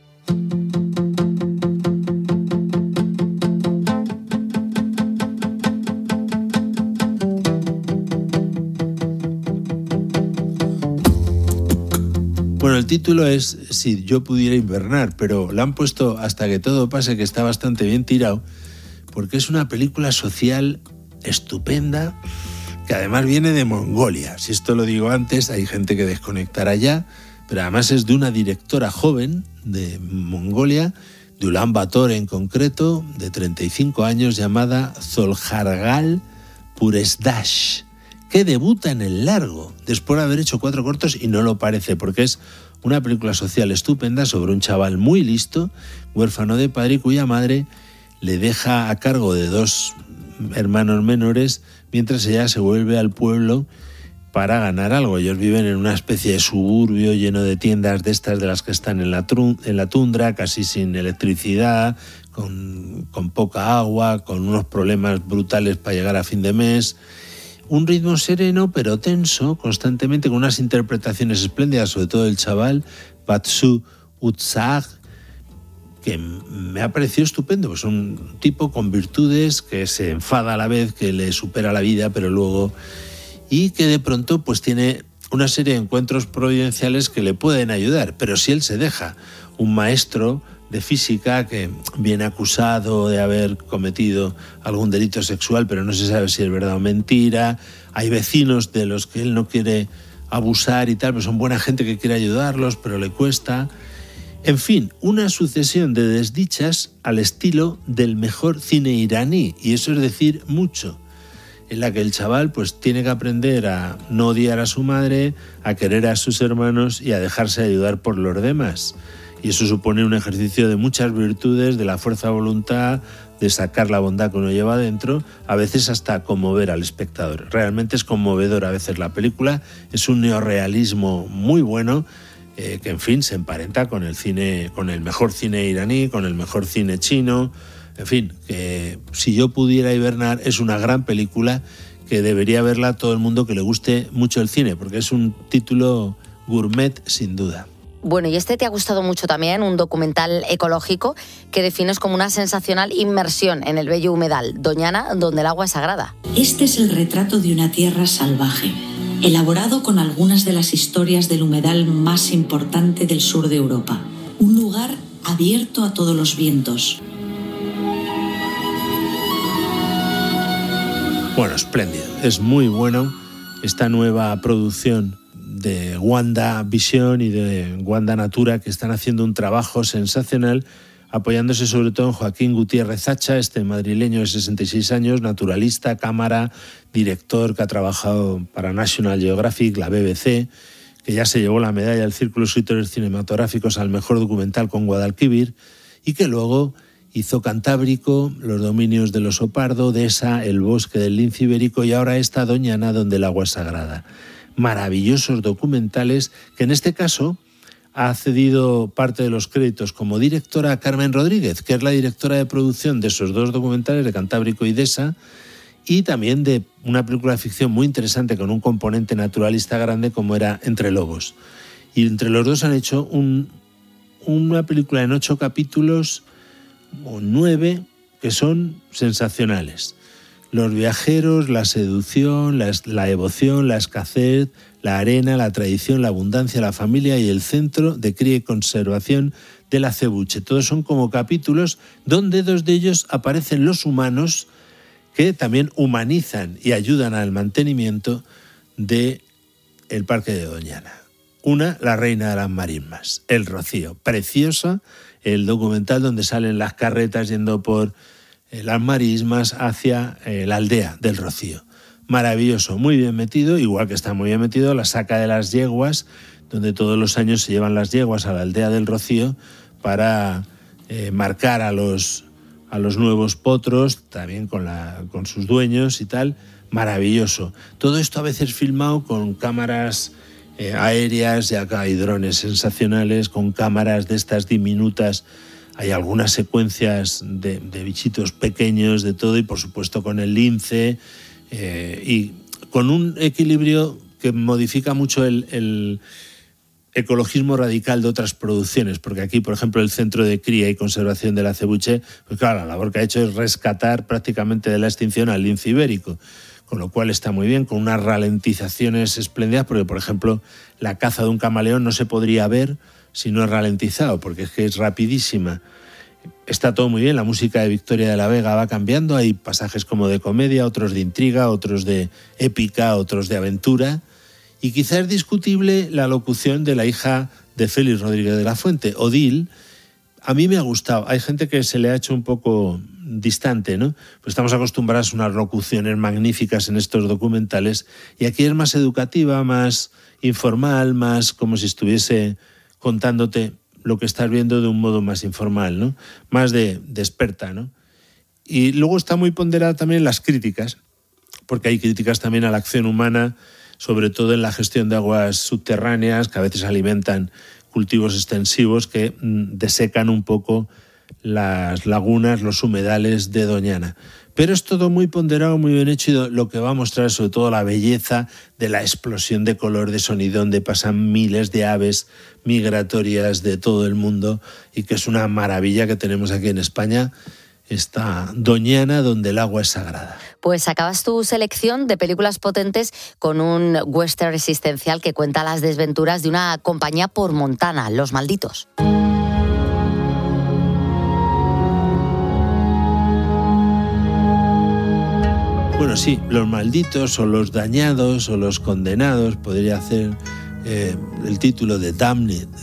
[SPEAKER 13] Bueno, el título es Si yo pudiera invernar, pero le han puesto Hasta que todo pase, que está bastante bien tirado, porque es una película social estupenda, que además viene de Mongolia. Si esto lo digo antes, hay gente que desconectará ya, pero además es de una directora joven de Mongolia, de Ulan Bator en concreto, de treinta y cinco años, llamada Zoljargal Puresdash, que debuta en el largo, después de haber hecho cuatro cortos, y no lo parece, porque es una película social estupenda sobre un chaval muy listo, huérfano de padre, cuya madre le deja a cargo de dos hermanos menores, mientras ella se vuelve al pueblo para ganar algo. Ellos viven en una especie de suburbio lleno de tiendas de estas de las que están en la, tru- en la tundra, casi sin electricidad, con, con poca agua, con unos problemas brutales para llegar a fin de mes. Un ritmo sereno pero tenso, constantemente, con unas interpretaciones espléndidas, sobre todo el chaval, Batsu Utsag, que me ha parecido estupendo. Pues un tipo con virtudes, que se enfada a la vez, que le supera la vida, pero luego... y que de pronto pues tiene una serie de encuentros providenciales que le pueden ayudar, pero si él se deja, un maestro de física que viene acusado de haber cometido algún delito sexual, pero no se sabe si es verdad o mentira, hay vecinos de los que él no quiere abusar y tal, pero son buena gente que quiere ayudarlos, pero le cuesta. En fin, una sucesión de desdichas al estilo del mejor cine iraní, y eso es decir mucho, en la que el chaval pues tiene que aprender a no odiar a su madre, a querer a sus hermanos y a dejarse ayudar por los demás. Y eso supone un ejercicio de muchas virtudes, de la fuerza de voluntad, de sacar la bondad que uno lleva adentro, a veces hasta conmover al espectador. Realmente es conmovedor a veces la película, es un neorrealismo muy bueno, eh, que en fin se emparenta con el cine, con el mejor cine iraní, con el mejor cine chino. En fin, que si yo pudiera hibernar, es una gran película que debería verla todo el mundo que le guste mucho el cine, porque es un título gourmet sin duda.
[SPEAKER 10] Bueno, y este te ha gustado mucho también, un documental ecológico que defines como una sensacional inmersión en el bello humedal Doñana, donde el agua es sagrada.
[SPEAKER 20] Este es el retrato de una tierra salvaje, elaborado con algunas de las historias del humedal más importante del sur de Europa. Un lugar abierto a todos los vientos.
[SPEAKER 13] Bueno, espléndido, es muy bueno esta nueva producción de Wanda Vision y de Wanda Natura, que están haciendo un trabajo sensacional, apoyándose sobre todo en Joaquín Gutiérrez Hacha, este madrileño de sesenta y seis años, naturalista, cámara, director que ha trabajado para National Geographic, la B B C, que ya se llevó la medalla del Círculo de Escritores Cinematográficos al mejor documental con Guadalquivir, y que luego hizo Cantábrico, Los dominios del oso pardo, Deza, El bosque del lince ibérico y ahora esta Doñana, donde el agua es sagrada. Maravillosos documentales que en este caso ha cedido parte de los créditos como directora a Carmen Rodríguez, que es la directora de producción de esos dos documentales, de Cantábrico y Deza, y también de una película de ficción muy interesante con un componente naturalista grande como era Entre lobos. Y entre los dos han hecho un, una película en ocho capítulos o nueve que son sensacionales. Los viajeros, la seducción, la, la devoción, la escasez, la arena, la tradición, la abundancia, la familia y el centro de cría y conservación de la Acebuche. Todos son como capítulos donde dos de ellos aparecen los humanos que también humanizan y ayudan al mantenimiento del Parque de Doñana. Una, la reina de las marismas, El Rocío. Preciosa, el documental donde salen las carretas yendo por las marismas hacia eh, la aldea del Rocío. Maravilloso, muy bien metido, igual que está muy bien metido la saca de las yeguas, donde todos los años se llevan las yeguas a la aldea del Rocío para eh, marcar a los, a los nuevos potros, también con, la, con sus dueños y tal. Maravilloso. Todo esto a veces filmado con cámaras eh, aéreas, y acá hay drones sensacionales, con cámaras de estas diminutas. Hay algunas secuencias de, de bichitos pequeños, de todo, y por supuesto con el lince, eh, y con un equilibrio que modifica mucho el, el ecologismo radical de otras producciones, porque aquí, por ejemplo, el Centro de Cría y Conservación de la Acebuche, pues claro, la labor que ha hecho es rescatar prácticamente de la extinción al lince ibérico, con lo cual está muy bien, con unas ralentizaciones espléndidas, porque, por ejemplo, la caza de un camaleón no se podría ver si no es ralentizado, porque es que es rapidísima. Está todo muy bien, la música de Victoria de la Vega va cambiando, hay pasajes como de comedia, otros de intriga, otros de épica, otros de aventura, y quizás es discutible la locución de la hija de Félix Rodríguez de la Fuente, Odile. A mí me ha gustado, hay gente que se le ha hecho un poco distante, ¿no? Pues estamos acostumbrados a unas locuciones magníficas en estos documentales, y aquí es más educativa, más informal, más como si estuviese contándote lo que estás viendo de un modo más informal, ¿no? Más de, de experta, ¿no? Y luego está muy ponderada también las críticas, porque hay críticas también a la acción humana sobre todo en la gestión de aguas subterráneas, que a veces alimentan cultivos extensivos que mm, desecan un poco las lagunas, los humedales de Doñana. Pero es todo muy ponderado, muy bien hecho, y lo que va a mostrar sobre todo la belleza de la explosión de color, de sonido, donde pasan miles de aves migratorias de todo el mundo, y que es una maravilla que tenemos aquí en España, esta Doñana, donde el agua es sagrada.
[SPEAKER 10] Pues acabas tu selección de películas potentes con un western existencial que cuenta las desventuras de una compañía por Montana, Los Malditos.
[SPEAKER 13] Bueno, sí, Los Malditos o Los Dañados o Los Condenados, podría ser eh, el título de Damned, eh,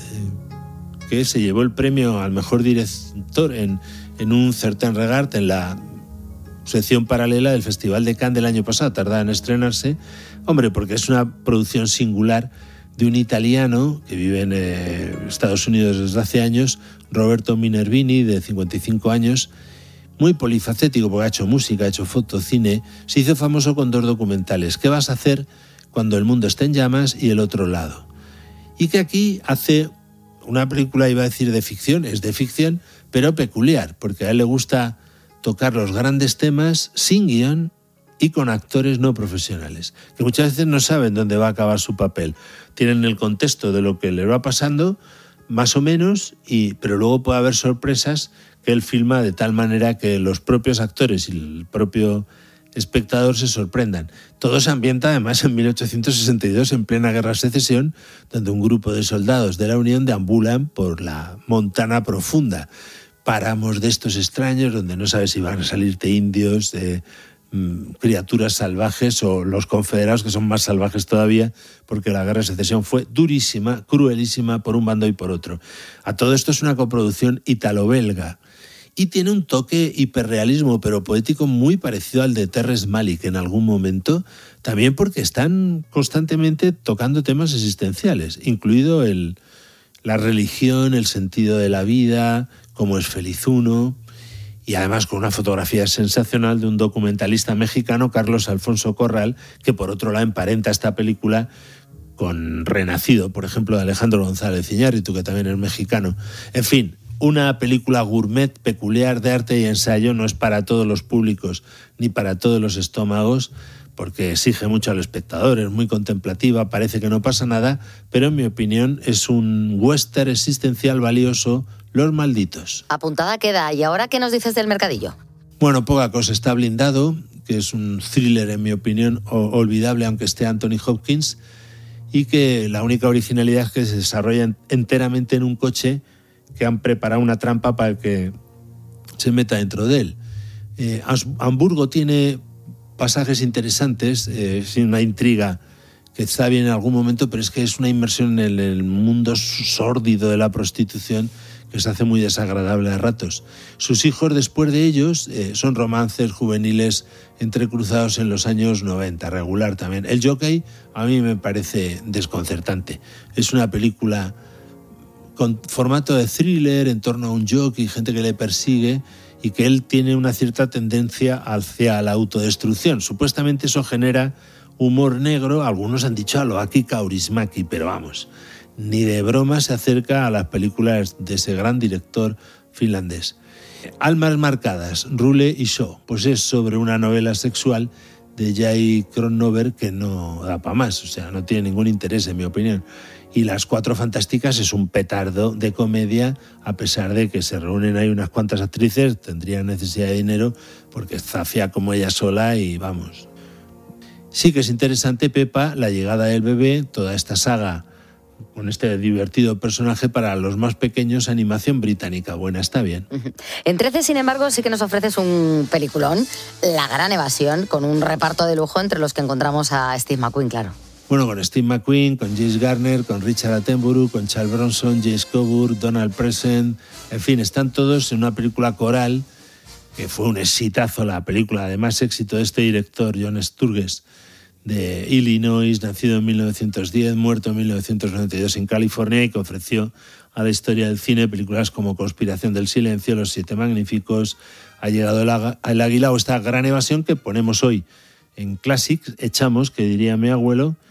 [SPEAKER 13] que se llevó el premio al mejor director en, en un Certain Regard, en la sección paralela del Festival de Cannes del año pasado. Tardaba en estrenarse, hombre, porque es una producción singular de un italiano que vive en eh, Estados Unidos desde hace años, Roberto Minervini, de cincuenta y cinco años, muy polifacético porque ha hecho música, ha hecho foto, cine. Se hizo famoso con dos documentales, ¿Qué vas a hacer cuando el mundo esté en llamas? Y El otro lado. Y que aquí hace una película, iba a decir de ficción, es de ficción, pero peculiar, porque a él le gusta tocar los grandes temas sin guión y con actores no profesionales, que muchas veces no saben dónde va a acabar su papel. Tienen el contexto de lo que le va pasando, más o menos, y, pero luego puede haber sorpresas que él filma de tal manera que los propios actores y el propio espectador se sorprendan. Todo se ambienta además en mil ochocientos sesenta y dos, en plena Guerra de Secesión, donde un grupo de soldados de la Unión deambulan por la Montana profunda. Páramos de estos extraños donde no sabes si van a salirte indios, de mmm, criaturas salvajes, o los confederados, que son más salvajes todavía, porque la Guerra de Secesión fue durísima, cruelísima por un bando y por otro. A todo esto es una coproducción italo-belga. Y tiene un toque hiperrealismo, pero poético, muy parecido al de Terrence Malick en algún momento, también porque están constantemente tocando temas existenciales, incluido el, la religión, el sentido de la vida, cómo es feliz uno, y además con una fotografía sensacional de un documentalista mexicano, Carlos Alfonso Corral, que por otro lado emparenta esta película con Renacido, por ejemplo, de Alejandro González Iñárritu, que también es mexicano. En fin, una película gourmet, peculiar, de arte y ensayo, no es para todos los públicos ni para todos los estómagos, porque exige mucho al espectador, es muy contemplativa, parece que no pasa nada, pero en mi opinión es un western existencial valioso, Los Malditos.
[SPEAKER 10] Apuntada queda. ¿Y ahora qué nos dices del mercadillo?
[SPEAKER 13] Bueno, poca cosa. Está Blindado, que es un thriller, en mi opinión, olvidable, aunque esté Anthony Hopkins, y que la única originalidad es que se desarrolla enteramente en un coche que han preparado una trampa para que se meta dentro de él. Eh, Hamburgo tiene pasajes interesantes, eh, es una intriga que está bien en algún momento, pero es que es una inmersión en el, el mundo sórdido de la prostitución que se hace muy desagradable a ratos. Sus hijos, después de ellos, eh, son romances juveniles entrecruzados en los años noventa, regular también. El Jockey a mí me parece desconcertante. Es una película con formato de thriller en torno a un jockey, gente que le persigue, y que él tiene una cierta tendencia hacia la autodestrucción. Supuestamente eso genera humor negro, algunos han dicho a lo Aki Kaurismäki, pero vamos, ni de broma se acerca a las películas de ese gran director finlandés. Almas marcadas, Rule y Shaw, pues es sobre una novela sexual de Jay Kronnover que no da para más, o sea, no tiene ningún interés en mi opinión. Y Las Cuatro Fantásticas es un petardo de comedia, a pesar de que se reúnen ahí unas cuantas actrices, tendrían necesidad de dinero porque zafia como ella sola y vamos. Sí que es interesante, Pepa, la llegada del bebé, toda esta saga con este divertido personaje para los más pequeños, animación británica. Buena, está bien.
[SPEAKER 10] En trece, sin embargo, sí que nos ofreces un peliculón, La Gran Evasión, con un reparto de lujo entre los que encontramos a Steve McQueen, claro.
[SPEAKER 13] Bueno, con Steve McQueen, con James Garner, con Richard Attenborough, con Charles Bronson, James Coburn, Donald Pleasence, en fin, están todos en una película coral que fue un exitazo, la película de más éxito de este director, John Sturges, de Illinois, nacido en mil novecientos diez, muerto en mil novecientos noventa y dos en California, y que ofreció a la historia del cine películas como Conspiración del Silencio, Los Siete Magníficos, Ha llegado el, el águila, o esta Gran Evasión que ponemos hoy en Classics, echamos, que diría mi abuelo,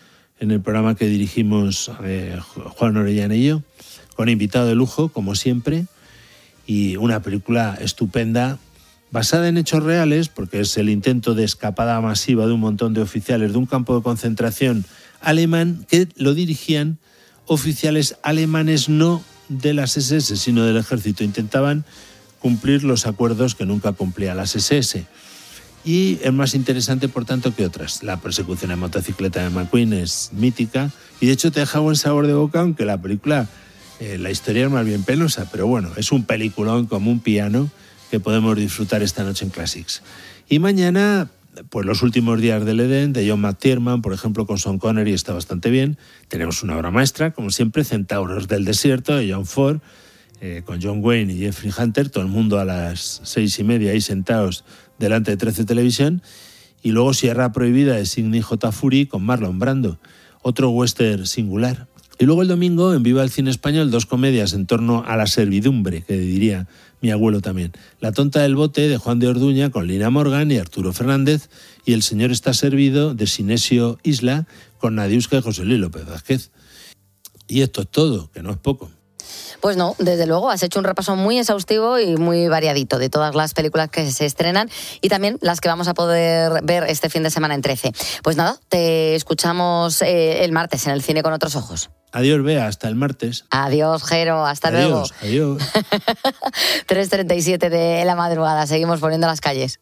[SPEAKER 13] en el programa que dirigimos eh, Juan Orellana y yo, con invitado de lujo, como siempre, y una película estupenda, basada en hechos reales, porque es el intento de escapada masiva de un montón de oficiales de un campo de concentración alemán que lo dirigían oficiales alemanes no de las ese ese, sino del ejército. Intentaban cumplir los acuerdos que nunca cumplía las ese ese. Y es más interesante, por tanto, que otras. La persecución en motocicleta de McQueen es mítica y, de hecho, te deja buen sabor de boca, aunque la película, eh, la historia es más bien penosa, pero bueno, es un peliculón como un piano que podemos disfrutar esta noche en Classics. Y mañana, pues Los últimos días del Edén, de John McTiernan, por ejemplo, con Sean Connery, está bastante bien. Tenemos una obra maestra, como siempre, Centauros del desierto, de John Ford, eh, con John Wayne y Jeffrey Hunter, todo el mundo a las seis y media ahí sentados delante de trece Televisión. Y luego Sierra Prohibida de Sidney J. Fury con Marlon Brando, otro western singular. Y luego el domingo, en Viva el Cine Español, dos comedias en torno a la servidumbre, que diría mi abuelo también. La tonta del bote, de Juan de Orduña, con Lina Morgan y Arturo Fernández, y El señor está servido, de Sinesio Isla, con Nadiuska y José Luis López Vázquez. Y esto es todo, que no es poco.
[SPEAKER 10] Pues no, desde luego, has hecho un repaso muy exhaustivo y muy variadito de todas las películas que se estrenan y también las que vamos a poder ver este fin de semana en trece. Pues nada, te escuchamos eh, el martes en el Cine con otros ojos.
[SPEAKER 13] Adiós, Bea, hasta el martes.
[SPEAKER 10] Adiós, Jero, hasta
[SPEAKER 13] adiós,
[SPEAKER 10] luego.
[SPEAKER 13] Adiós,
[SPEAKER 10] tres treinta y siete de la madrugada, seguimos poniendo las calles.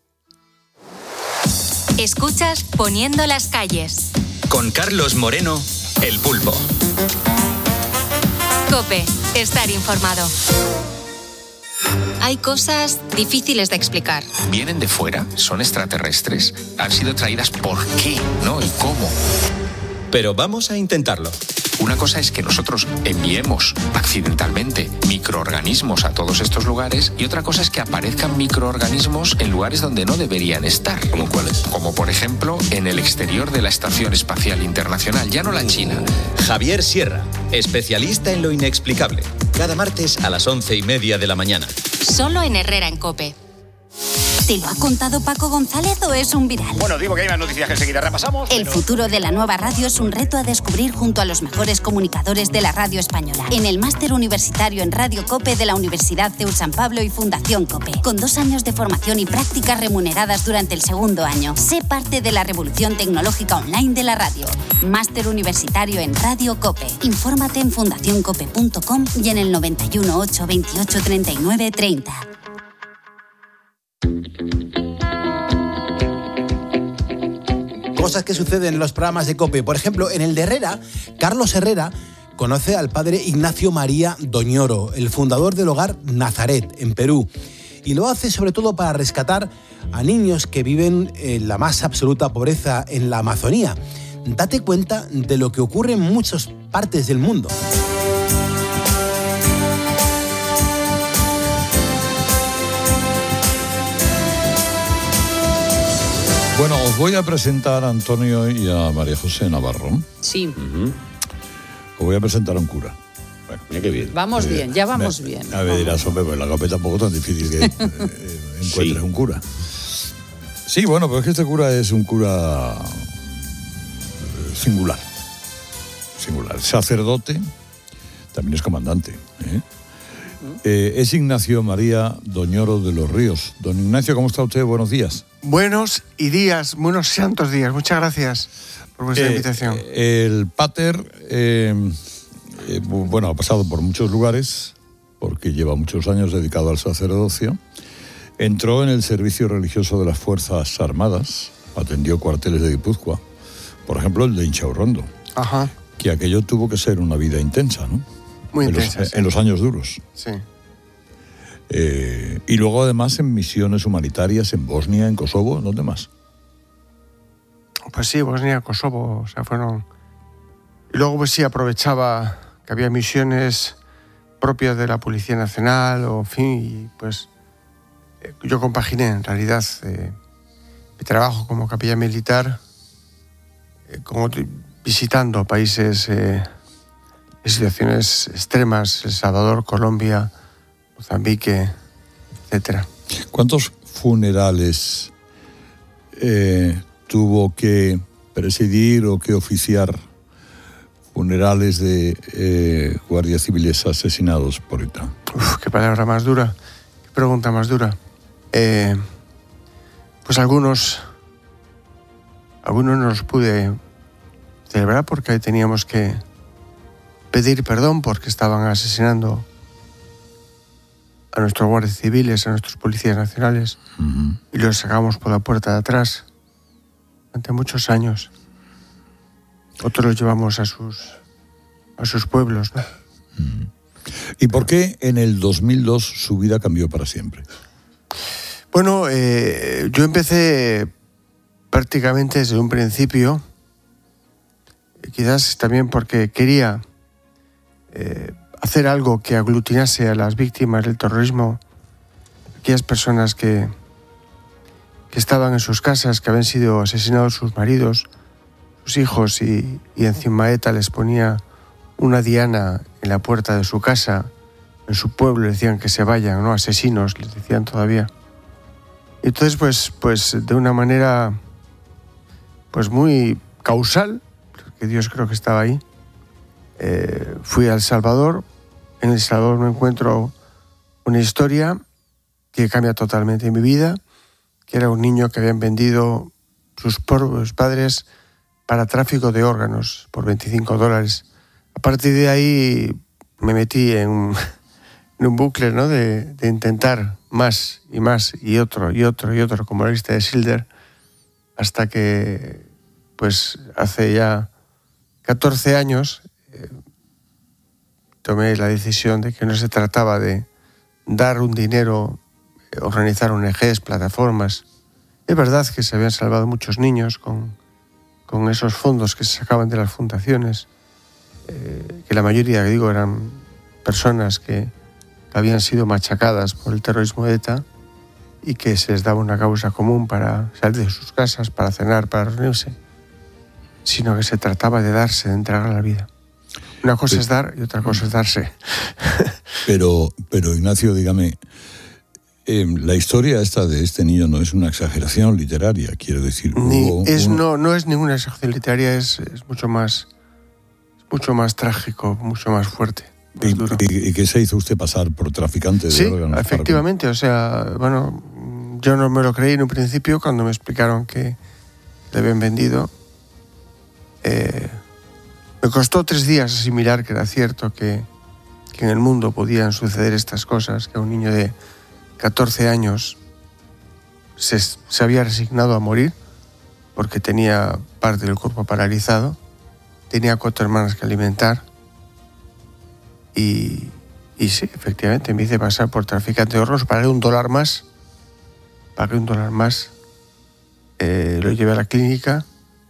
[SPEAKER 6] Escuchas Poniendo las calles.
[SPEAKER 5] Con Carlos Moreno, El Pulpo.
[SPEAKER 6] COPE, estar informado. Hay cosas difíciles de explicar.
[SPEAKER 21] ¿Vienen de fuera? ¿Son extraterrestres? ¿Han sido traídas por qué? ¿No? ¿Y cómo?
[SPEAKER 5] Pero vamos a intentarlo.
[SPEAKER 21] Una cosa es que nosotros enviemos accidentalmente microorganismos a todos estos lugares y otra cosa es que aparezcan microorganismos en lugares donde no deberían estar.
[SPEAKER 5] ¿Cómo cuáles?
[SPEAKER 21] Como por ejemplo en el exterior de la Estación Espacial Internacional, ya no la China.
[SPEAKER 5] Javier Sierra, especialista en lo inexplicable. Cada martes a las once y media de la mañana.
[SPEAKER 6] Solo en Herrera en COPE.
[SPEAKER 22] ¿Te lo ha contado Paco González o es un viral?
[SPEAKER 23] Bueno, digo que hay más noticias que enseguida repasamos.
[SPEAKER 22] El
[SPEAKER 23] pero...
[SPEAKER 22] futuro de la nueva radio es un reto a descubrir junto a los mejores comunicadores de la radio española. En el máster universitario en Radio COPE de la Universidad CEU San Pablo y Fundación COPE. Con dos años de formación y prácticas remuneradas durante el segundo año. Sé parte de la revolución tecnológica online de la radio. Máster universitario en Radio COPE. Infórmate en fundación cope punto com y en el noventa y uno, ocho, veintiocho, treinta y nueve, treinta.
[SPEAKER 24] Cosas que suceden en los programas de COPE. Por ejemplo, en el de Herrera, Carlos Herrera conoce al padre Ignacio María Doñoro, el fundador del hogar Nazaret, en Perú. Y lo hace sobre todo para rescatar a niños que viven en la más absoluta pobreza en la Amazonía. Date cuenta de lo que ocurre en muchas partes del mundo.
[SPEAKER 25] Bueno, os voy a presentar a Antonio y a María José Navarro.
[SPEAKER 26] Sí.
[SPEAKER 25] Uh-huh. Os voy a presentar a un cura.
[SPEAKER 26] Bueno, mira qué bien. Vamos eh, bien, ya vamos
[SPEAKER 25] me,
[SPEAKER 26] bien.
[SPEAKER 25] A ver, dirás, hombre, pues la COPE tampoco es tan difícil que eh, encuentres sí. un cura. Sí, bueno, pero es que este cura es un cura singular. Singular. Sacerdote, también es comandante. ¿eh? Eh, es Ignacio María Doñoro de los Ríos. Don Ignacio, ¿cómo está usted? Buenos días.
[SPEAKER 27] Buenos y días, buenos santos días. Muchas gracias por vuestra eh, invitación.
[SPEAKER 25] El pater, eh, eh, bueno, ha pasado por muchos lugares, porque lleva muchos años dedicado al sacerdocio. Entró en el servicio religioso de las Fuerzas Armadas, atendió cuarteles de Guipúzcoa, por ejemplo el de Inchaurrondo.
[SPEAKER 27] Ajá.
[SPEAKER 25] Que aquello tuvo que ser una vida intensa, ¿no?
[SPEAKER 27] Muy
[SPEAKER 25] en
[SPEAKER 27] intensa,
[SPEAKER 25] los,
[SPEAKER 27] sí.
[SPEAKER 25] En los años duros.
[SPEAKER 27] Sí.
[SPEAKER 25] Eh, y luego además en misiones humanitarias en Bosnia, en Kosovo, ¿dónde más?
[SPEAKER 27] Pues sí, Bosnia, Kosovo, o sea, fueron... Y luego pues sí, aprovechaba que había misiones propias de la Policía Nacional, o en fin, y pues eh, yo compaginé en realidad eh, mi trabajo como capellán militar, eh, como visitando países... Eh, en situaciones extremas, El Salvador, Colombia, Mozambique, etcétera.
[SPEAKER 25] ¿Cuántos funerales eh, tuvo que presidir o que oficiar funerales de eh, guardias civiles asesinados por ETA?
[SPEAKER 27] Uf, qué palabra más dura, qué pregunta más dura. Eh, pues algunos, algunos no los pude celebrar porque ahí teníamos que pedir perdón porque estaban asesinando a nuestros guardias civiles, a nuestros policías nacionales, uh-huh. y los sacamos por la puerta de atrás durante muchos años. Otros los llevamos a sus, a sus pueblos, ¿no?
[SPEAKER 25] Uh-huh. ¿Y por qué en el dos mil dos su vida cambió para siempre?
[SPEAKER 27] Bueno, eh, yo empecé prácticamente desde un principio, quizás también porque quería eh, hacer algo que aglutinase a las víctimas del terrorismo, aquellas personas que, que estaban en sus casas, que habían sido asesinados sus maridos, sus hijos, y, y encima ETA les ponía una diana en la puerta de su casa, en su pueblo, les decían que se vayan, ¿no? Asesinos, les decían todavía. Y entonces, pues, pues de una manera pues muy causal, porque Dios creo que estaba ahí, eh, fui a El Salvador. En El Salvador me encuentro una historia que cambia totalmente mi vida, que era un niño que habían vendido sus propios padres para tráfico de órganos por veinticinco dólares. A partir de ahí me metí en un, en un bucle, ¿no? de, de intentar más y más y otro y otro y otro, como la lista de Schindler, hasta que pues hace ya catorce años eh, tomé la decisión de que no se trataba de dar un dinero, eh, organizar O N Ges, plataformas. Es verdad que se habían salvado muchos niños con, con esos fondos que se sacaban de las fundaciones, eh, que la mayoría, digo, eran personas que habían sido machacadas por el terrorismo de ETA y que se les daba una causa común para salir de sus casas, para cenar, para reunirse, sino que se trataba de darse, de entregar la vida. Una cosa pero, es dar y otra cosa es darse.
[SPEAKER 25] Pero, pero Ignacio, dígame, eh, la historia esta de este niño no es una exageración literaria, quiero decir.
[SPEAKER 27] Ni,
[SPEAKER 25] hubo,
[SPEAKER 27] es,
[SPEAKER 25] uno...
[SPEAKER 27] no, no es ninguna exageración literaria, es, es mucho más, es mucho más trágico, mucho más fuerte.
[SPEAKER 25] ¿Y, y, ¿Y qué se hizo usted pasar por traficante de
[SPEAKER 27] sí,
[SPEAKER 25] órganos?
[SPEAKER 27] Sí, efectivamente, para... o sea, bueno, yo no me lo creí en un principio cuando me explicaron que le habían vendido. Eh, me costó tres días asimilar que era cierto que, que en el mundo podían suceder estas cosas, que un niño de catorce años se, se había resignado a morir porque tenía parte del cuerpo paralizado, tenía cuatro hermanas que alimentar. Y, y sí, efectivamente, me hice pasar por traficante de órganos, pagué un dólar más, pagué un dólar más, eh, lo llevé a la clínica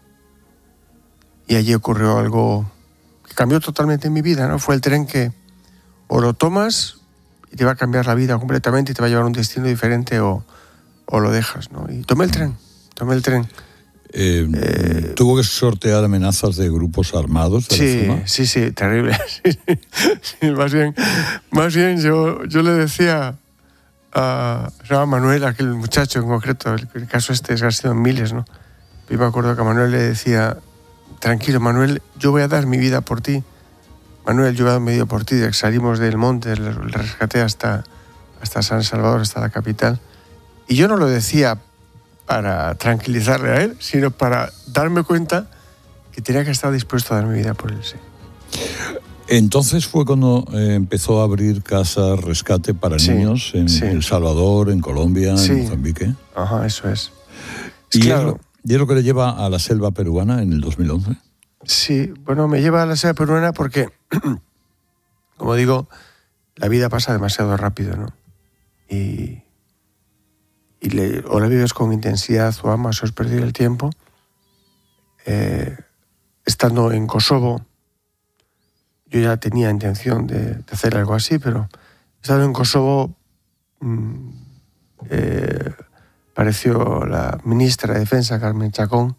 [SPEAKER 27] y allí ocurrió algo que cambió totalmente mi vida, ¿no? Fue el tren que o lo tomas y te va a cambiar la vida completamente y te va a llevar a un destino diferente, o, o lo dejas, ¿no? Y tomé el tren, tomé el tren.
[SPEAKER 25] Eh, eh, ¿Tuvo que sortear amenazas de grupos armados de
[SPEAKER 27] sí,
[SPEAKER 25] la zona?
[SPEAKER 27] Sí, sí, terrible. Sí, sí, más bien, más bien yo, yo le decía a, se llama Manuel, aquel muchacho en concreto, el, el caso este es que ha sido en miles, ¿no? Yo me acuerdo que a Manuel le decía, tranquilo Manuel, yo voy a dar mi vida por ti. Manuel, yo voy a dar mi vida por ti. De que salimos del monte, le, le rescaté hasta, hasta San Salvador, hasta la capital. Y yo no lo decía para tranquilizarle a él, sino para darme cuenta que tenía que estar dispuesto a dar mi vida por él, sí.
[SPEAKER 25] Entonces fue cuando eh, empezó a abrir casas rescate para sí, niños en sí. El Salvador, en Colombia, sí. en Mozambique.
[SPEAKER 27] Ajá, eso es.
[SPEAKER 25] ¿Y,
[SPEAKER 27] claro.
[SPEAKER 25] es lo, ¿Y es lo que le lleva a la selva peruana en el dos mil once?
[SPEAKER 27] Sí, bueno, me lleva a la selva peruana porque, como digo, la vida pasa demasiado rápido, ¿no? Y... y le, o la vives con intensidad o amas o has perdido el tiempo. Eh, estando en Kosovo, yo ya tenía intención de, de hacer algo así, pero estando en Kosovo mmm, eh, apareció la ministra de Defensa, Carmen Chacón,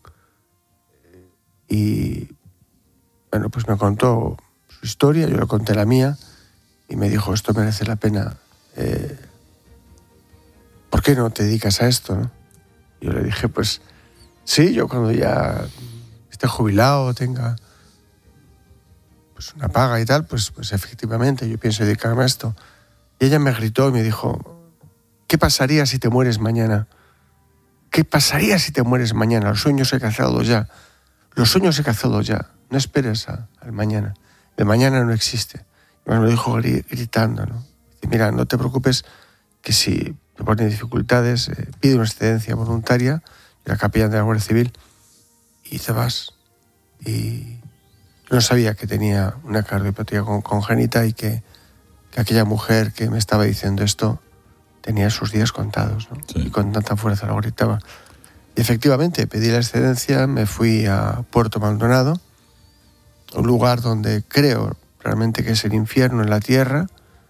[SPEAKER 27] y bueno, pues me contó su historia, yo le conté la mía, y me dijo, esto merece la pena. Eh, ¿Por qué no te dedicas a esto, no? Yo le dije, pues, sí, yo cuando ya esté jubilado, tenga pues una paga y tal, pues, pues efectivamente yo pienso dedicarme a esto. Y ella me gritó y me dijo, ¿qué pasaría si te mueres mañana? ¿Qué pasaría si te mueres mañana? Los sueños hay que hacerlos ya. Los sueños hay que hacerlos ya. No esperes a, al mañana. El mañana no existe. Y me lo dijo gritando, ¿no? Dice, mira, no te preocupes que si te ponen dificultades, eh, pide una excedencia voluntaria de la capellán de la Guardia Civil y te vas. Y yo no sabía que tenía una cardiopatía congénita y que, que aquella mujer que me estaba diciendo esto tenía sus días contados, ¿no? Sí. Y con tanta fuerza lo gritaba. Y efectivamente, pedí la excedencia, me fui a Puerto Maldonado, un lugar donde creo realmente que es el infierno en la tierra,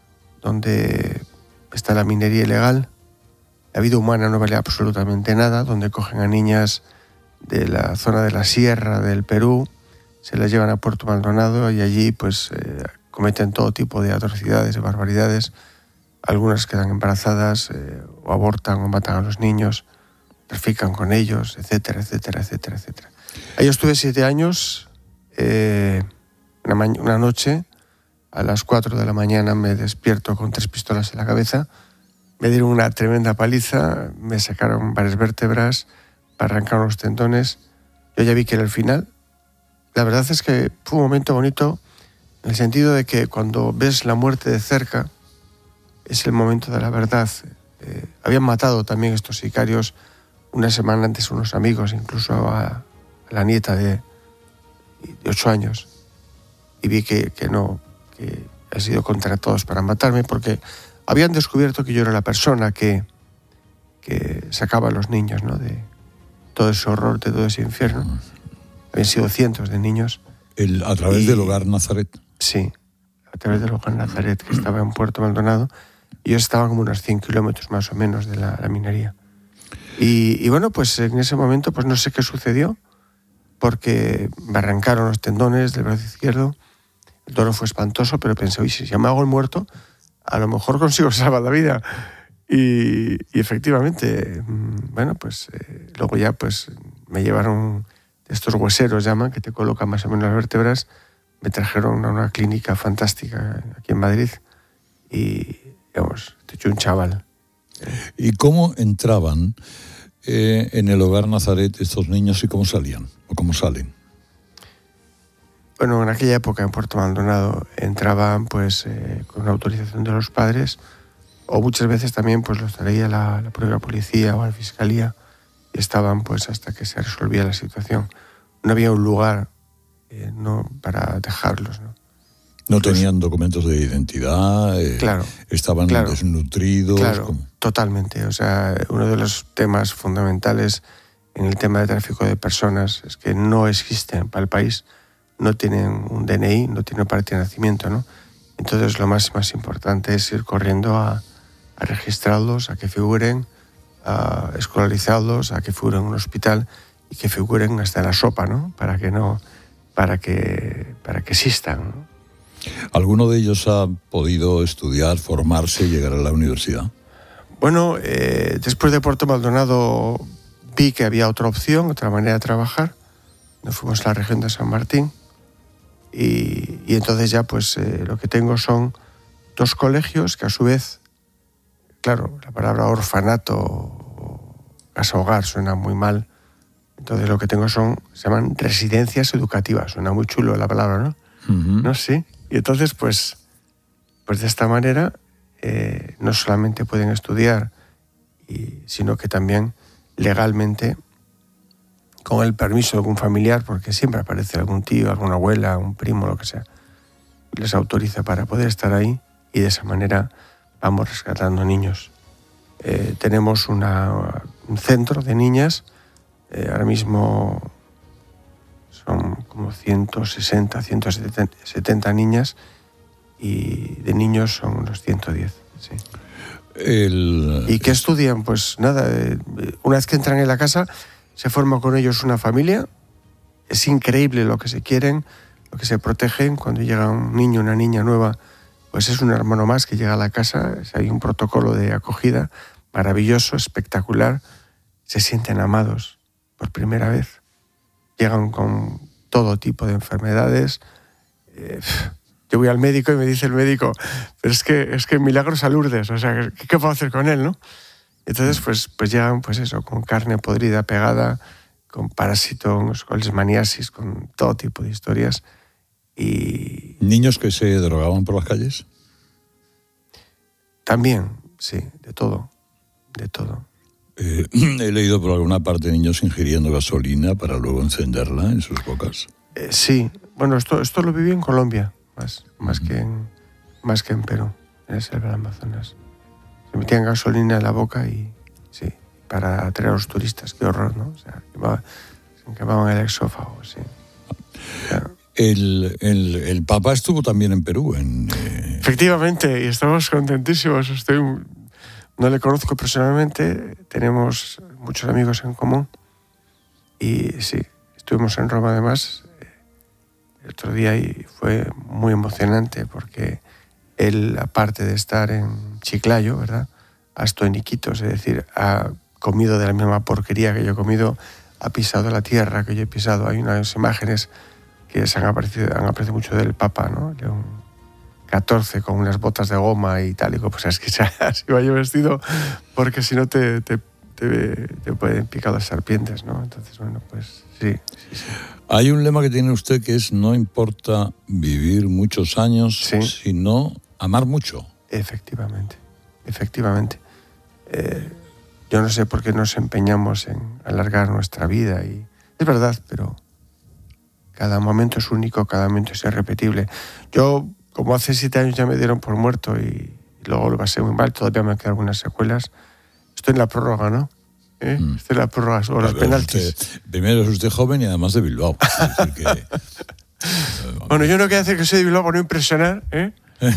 [SPEAKER 27] donde está la minería ilegal, la vida humana no vale absolutamente nada, donde cogen a niñas de la zona de la sierra del Perú, se las llevan a Puerto Maldonado y allí pues eh, cometen todo tipo de atrocidades, de barbaridades. Algunas quedan embarazadas, eh, o abortan o matan a los niños, trafican con ellos, etcétera, etcétera, etcétera, etcétera. Ahí estuve siete años, eh, una, ma- una noche, a las cuatro de la mañana me despierto con tres pistolas en la cabeza, me dieron una tremenda paliza, me sacaron varias vértebras, me arrancaron los tendones, yo ya vi que era el final. La verdad es que fue un momento bonito en el sentido de que cuando ves la muerte de cerca, es el momento de la verdad. Eh, habían matado también estos sicarios una semana antes unos amigos, incluso a, a la nieta de, de ocho años. Y vi que, que no, que ha sido contra todos para matarme, porque habían descubierto que yo era la persona que, que sacaba a los niños, ¿no? De todo ese horror, de todo ese infierno. Habían sido cientos de niños.
[SPEAKER 25] El, ¿A través y, del Hogar Nazaret?
[SPEAKER 27] Sí, a través del Hogar Nazaret, que estaba en Puerto Maldonado. Y yo estaba como unos cien kilómetros más o menos de la, la minería. Y, y bueno, pues en ese momento pues no sé qué sucedió, porque me arrancaron los tendones del brazo izquierdo. El dolor fue espantoso, pero pensé, oye, si ya me hago el muerto, a lo mejor consigo salvar la vida. Y, y efectivamente, bueno, pues eh, luego ya pues me llevaron, estos hueseros llaman, que te colocan más o menos las vértebras, me trajeron a una clínica fantástica aquí en Madrid y, digamos, te eché un chaval.
[SPEAKER 25] ¿Y cómo entraban eh, en el Hogar Nazaret estos niños y cómo salían o cómo salen?
[SPEAKER 27] Bueno, en aquella época en Puerto Maldonado entraban pues eh, con la autorización de los padres, o muchas veces también pues los traía la, la propia policía o la fiscalía y estaban pues hasta que se resolvía la situación. No había un lugar eh, no para dejarlos, ¿no?
[SPEAKER 25] No tenían documentos de identidad, eh,
[SPEAKER 27] claro,
[SPEAKER 25] estaban
[SPEAKER 27] claro,
[SPEAKER 25] desnutridos.
[SPEAKER 27] Claro,
[SPEAKER 25] ¿cómo?
[SPEAKER 27] Totalmente. O sea, uno de los temas fundamentales en el tema de tráfico de personas es que no existen para el país, no tienen un D N I, no tienen parte de nacimiento, ¿no? Entonces lo más, más importante es ir corriendo a, a registrarlos, a que figuren, a escolarizarlos, a que figuren en un hospital y que figuren hasta en la sopa, ¿no? Para que no, para que, para que existan, ¿no?
[SPEAKER 25] ¿Alguno de ellos ha podido estudiar, formarse y llegar a la universidad?
[SPEAKER 27] Bueno, eh, después de Puerto Maldonado vi que había otra opción, otra manera de trabajar. Nos fuimos a la región de San Martín y, y entonces ya pues eh, lo que tengo son dos colegios que a su vez, claro, la palabra orfanato o casa hogar suena muy mal. Entonces lo que tengo son, se llaman residencias educativas. Suena muy chulo la palabra, ¿no? Uh-huh. ¿No? Sí. Y entonces, pues, pues de esta manera, eh, no solamente pueden estudiar, y, sino que también legalmente, con el permiso de algún familiar, porque siempre aparece algún tío, alguna abuela, un primo, lo que sea, les autoriza para poder estar ahí y de esa manera vamos rescatando niños. Eh, tenemos una, un centro de niñas, eh, ahora mismo son como ciento sesenta, ciento setenta niñas y de niños son unos ciento diez. Sí.
[SPEAKER 25] El...
[SPEAKER 27] ¿Y qué estudian? Pues nada, una vez que entran en la casa se forma con ellos una familia. Es increíble lo que se quieren, lo que se protegen. Cuando llega un niño, una niña nueva, pues es un hermano más que llega a la casa. Hay un protocolo de acogida maravilloso, espectacular. Se sienten amados por primera vez. Llegan con todo tipo de enfermedades, eh, yo voy al médico y me dice el médico, pero es que, es que milagros a Lourdes, o sea, ¿qué, qué puedo hacer con él, no? Entonces, pues, pues llegan, pues eso, con carne podrida, pegada, con parásitos, con lesmaniasis, con todo tipo de historias. Y...
[SPEAKER 25] ¿Niños que se drogaban por las calles?
[SPEAKER 27] También, sí, de todo, de todo.
[SPEAKER 25] Eh, he leído por alguna parte niños ingiriendo gasolina para luego encenderla en sus bocas.
[SPEAKER 27] Eh, sí, bueno, esto, esto lo viví en Colombia, más, más, uh-huh. que en, más que en Perú, en el selva del Amazonas. Se metían gasolina en la boca y, sí, para atraer a los turistas, qué horror, ¿no? O sea, quemaban, se quemaban el exófago, sí. O sea,
[SPEAKER 25] el, el, el Papa estuvo también en Perú. En, eh...
[SPEAKER 27] Efectivamente, y estamos contentísimos. Estoy, no le conozco personalmente, tenemos muchos amigos en común. Y sí, estuvimos en Roma además el otro día y fue muy emocionante porque él, aparte de estar en Chiclayo, ¿verdad?, ha estado en Iquitos, es decir, ha comido de la misma porquería que yo he comido, ha pisado la tierra que yo he pisado. Hay unas imágenes que se han aparecido, han aparecido mucho del Papa, ¿no? León catorce, con unas botas de goma y tal, y pues es que así vaya vestido, porque si no te, te, te, te pueden picar las serpientes, ¿no? Entonces, bueno, pues sí, sí, sí.
[SPEAKER 25] Hay un lema que tiene usted que es: no importa vivir muchos años, sí, sino amar mucho.
[SPEAKER 27] Efectivamente, efectivamente. Eh, yo no sé por qué nos empeñamos en alargar nuestra vida, y es verdad, pero cada momento es único, cada momento es irrepetible. Yo, como hace siete años ya me dieron por muerto y, y luego lo pasé muy mal, todavía me quedan algunas secuelas. Estoy en la prórroga, ¿no? ¿Eh? Mm. Estoy en la prórroga, o los penaltis.
[SPEAKER 25] Usted, primero es usted joven y además de Bilbao. Es decir que,
[SPEAKER 27] bueno, yo no quiero decir que soy de Bilbao por no impresionar, ¿eh?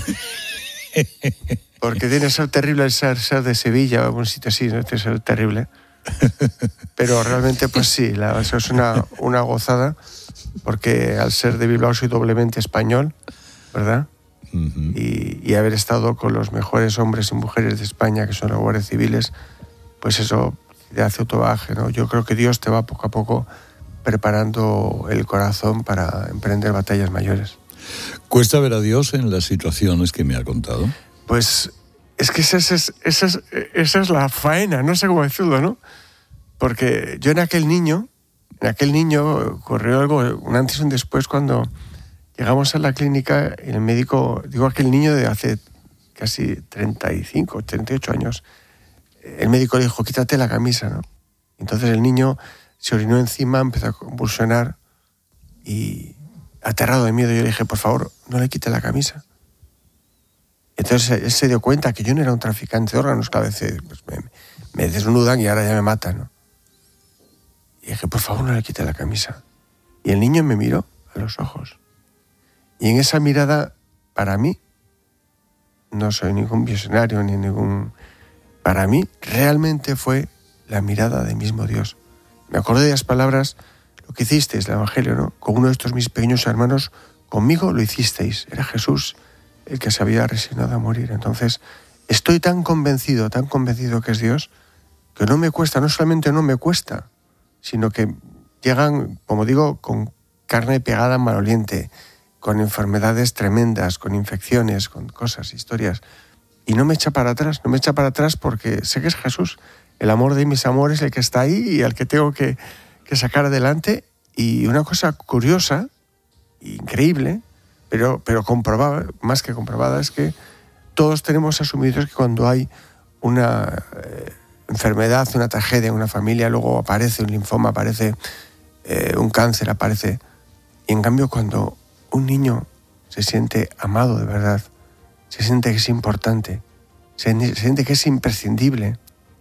[SPEAKER 27] Porque tiene que ser terrible el ser, ser de Sevilla o un sitio así, ¿no? Tiene que ser terrible. Pero realmente, pues sí, la, eso es una, una gozada, porque al ser de Bilbao soy doblemente español, ¿verdad? Uh-huh. Y, y haber estado con los mejores hombres y mujeres de España, que son los guardias civiles, pues eso te hace autobaje, ¿no? Yo creo que Dios te va poco a poco preparando el corazón para emprender batallas mayores.
[SPEAKER 25] ¿Cuesta ver a Dios en las situaciones que me ha contado?
[SPEAKER 27] Pues es que esa es, esa es, esa es la faena, no sé cómo decirlo, ¿no? Porque yo en aquel niño, en aquel niño ocurrió algo, un antes y un después, cuando llegamos a la clínica y el médico, digo aquel niño de hace casi treinta y cinco, treinta y ocho años, el médico le dijo, quítate la camisa, ¿no? Entonces el niño se orinó encima, empezó a convulsionar y, aterrado de miedo, yo le dije, por favor, no le quite la camisa. Entonces él se dio cuenta que yo no era un traficante de órganos, que a veces pues, me, me desnudan y ahora ya me matan, ¿no? Y dije, por favor, no le quite la camisa. Y el niño me miró a los ojos. Y en esa mirada, para mí, no soy ningún visionario ni ningún... Para mí, realmente fue la mirada del mismo Dios. Me acordé de las palabras, lo que hicisteis, el Evangelio, ¿no? Con uno de estos mis pequeños hermanos, conmigo lo hicisteis. Era Jesús el que se había resignado a morir. Entonces, estoy tan convencido, tan convencido que es Dios, que no me cuesta, no solamente no me cuesta, sino que llegan, como digo, con carne pegada maloliente, con enfermedades tremendas, con infecciones, con cosas, historias. Y no me echa para atrás, no me echa para atrás porque sé que es Jesús, el amor de mis amores, el que está ahí y al que tengo que, que sacar adelante. Y una cosa curiosa, increíble, pero, pero comprobada, más que comprobada, es que todos tenemos asumidos que cuando hay una eh, enfermedad, una tragedia en una familia, luego aparece un linfoma, aparece eh, un cáncer, aparece... Y en cambio, cuando un niño se siente amado de verdad, se siente que es importante, se siente que es imprescindible,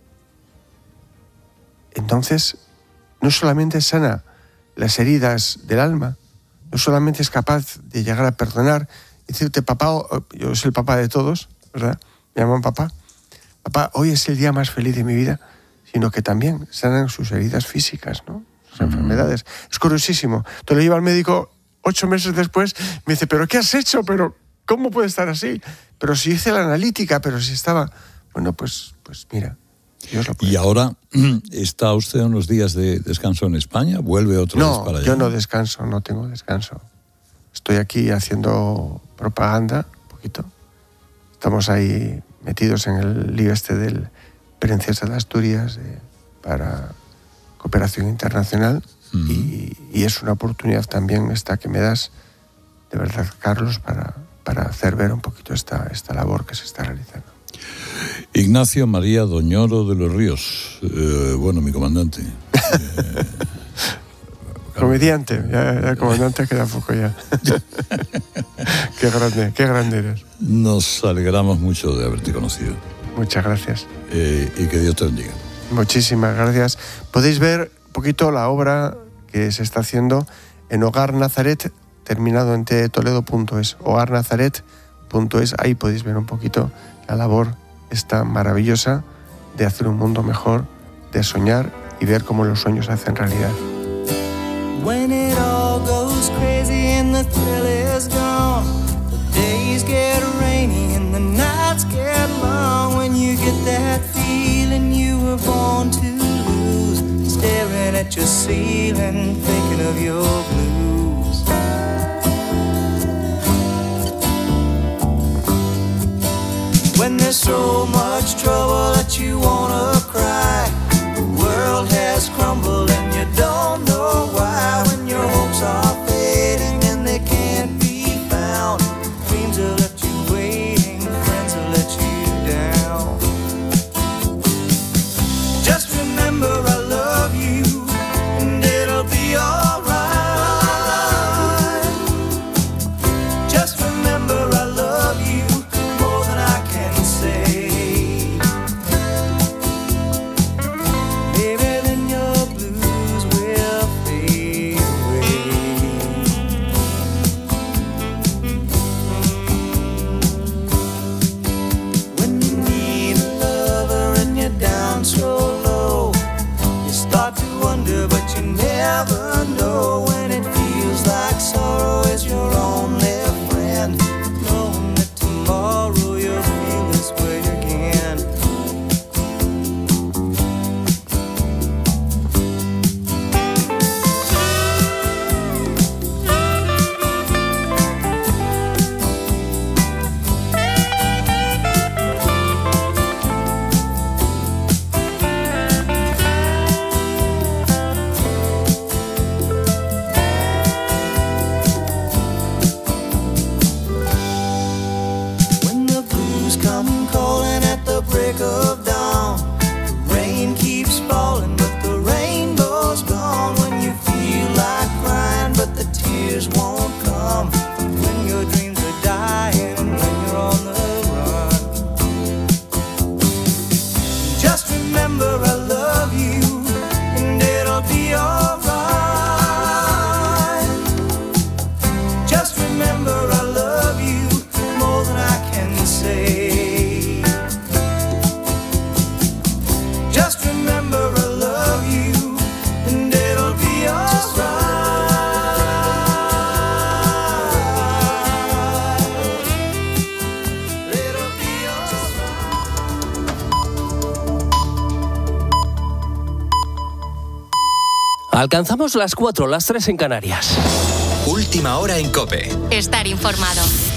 [SPEAKER 27] entonces no solamente sana las heridas del alma, no solamente es capaz de llegar a perdonar, decirte, papá, yo soy el papá de todos, ¿verdad? Me llaman papá. Papá, hoy es el día más feliz de mi vida, sino que también sanan sus heridas físicas, ¿no? Sus uh-huh. enfermedades. Es curiosísimo. Te lo llevo al médico ocho meses después, me dice, ¿pero qué has hecho? ¿Pero cómo puede estar así? Pero si hice la analítica, pero si estaba... Bueno, pues, pues mira, Dios lo puede.
[SPEAKER 25] ¿Y ahora está usted unos días de descanso en España? ¿Vuelve otra
[SPEAKER 27] no,
[SPEAKER 25] vez para allá?
[SPEAKER 27] No, yo no descanso, no tengo descanso. estoy aquí haciendo propaganda un poquito. Estamos ahí metidos en el lío este del Princesa de Asturias eh, para cooperación internacional uh-huh. y, y es una oportunidad también esta que me das, de verdad, Carlos, para, para hacer ver un poquito esta, esta labor que se está realizando.
[SPEAKER 25] Ignacio María Doñoro de los Ríos, eh, bueno, mi comandante. Eh,
[SPEAKER 27] Comediante, ya, ya comandante queda poco ya. Qué grande, qué grande eres.
[SPEAKER 25] Nos alegramos mucho de haberte conocido.
[SPEAKER 27] Muchas gracias.
[SPEAKER 25] Eh, y que Dios te bendiga.
[SPEAKER 27] Muchísimas gracias. Podéis ver un poquito la obra que se está haciendo en Hogar Nazaret, terminado en t toledo punto es, hogar nazaret punto es. Ahí podéis ver un poquito la labor esta maravillosa de hacer un mundo mejor, de soñar y ver cómo los sueños se hacen realidad.
[SPEAKER 1] When it all goes crazy and the thrill is gone, the days get rainy and the nights get long. When you get that feeling you were born to lose, staring at your ceiling, thinking of your blues. When there's so much trouble that you wanna cry, the world has crumbled and you don't know why. When your hopes are fading and they can't be found, dreams have left you waiting, friends have let you down. Just remember I love you and it'll be alright. Just remember I love you more than I can say. Baby, then your blues will fade away. When you need a lover and you're down so low, you start to wonder but you never know. When it feels like sorrow is your only friend, knowing that tomorrow you'll feel this way again. When the blues come calling at the break of dawn, the rain keeps falling but the rainbow's gone. When you feel like crying but the tears won't come, when your dreams are dying and when you're on the run, just remember I love you and it'll be alright. Just remember I love you more than I can say. Just remember I love you and it'll be alright. It'll be
[SPEAKER 2] Alcanzamos las cuatro, las tres en Canarias.
[SPEAKER 5] Última hora en COPE.
[SPEAKER 6] Estar informado.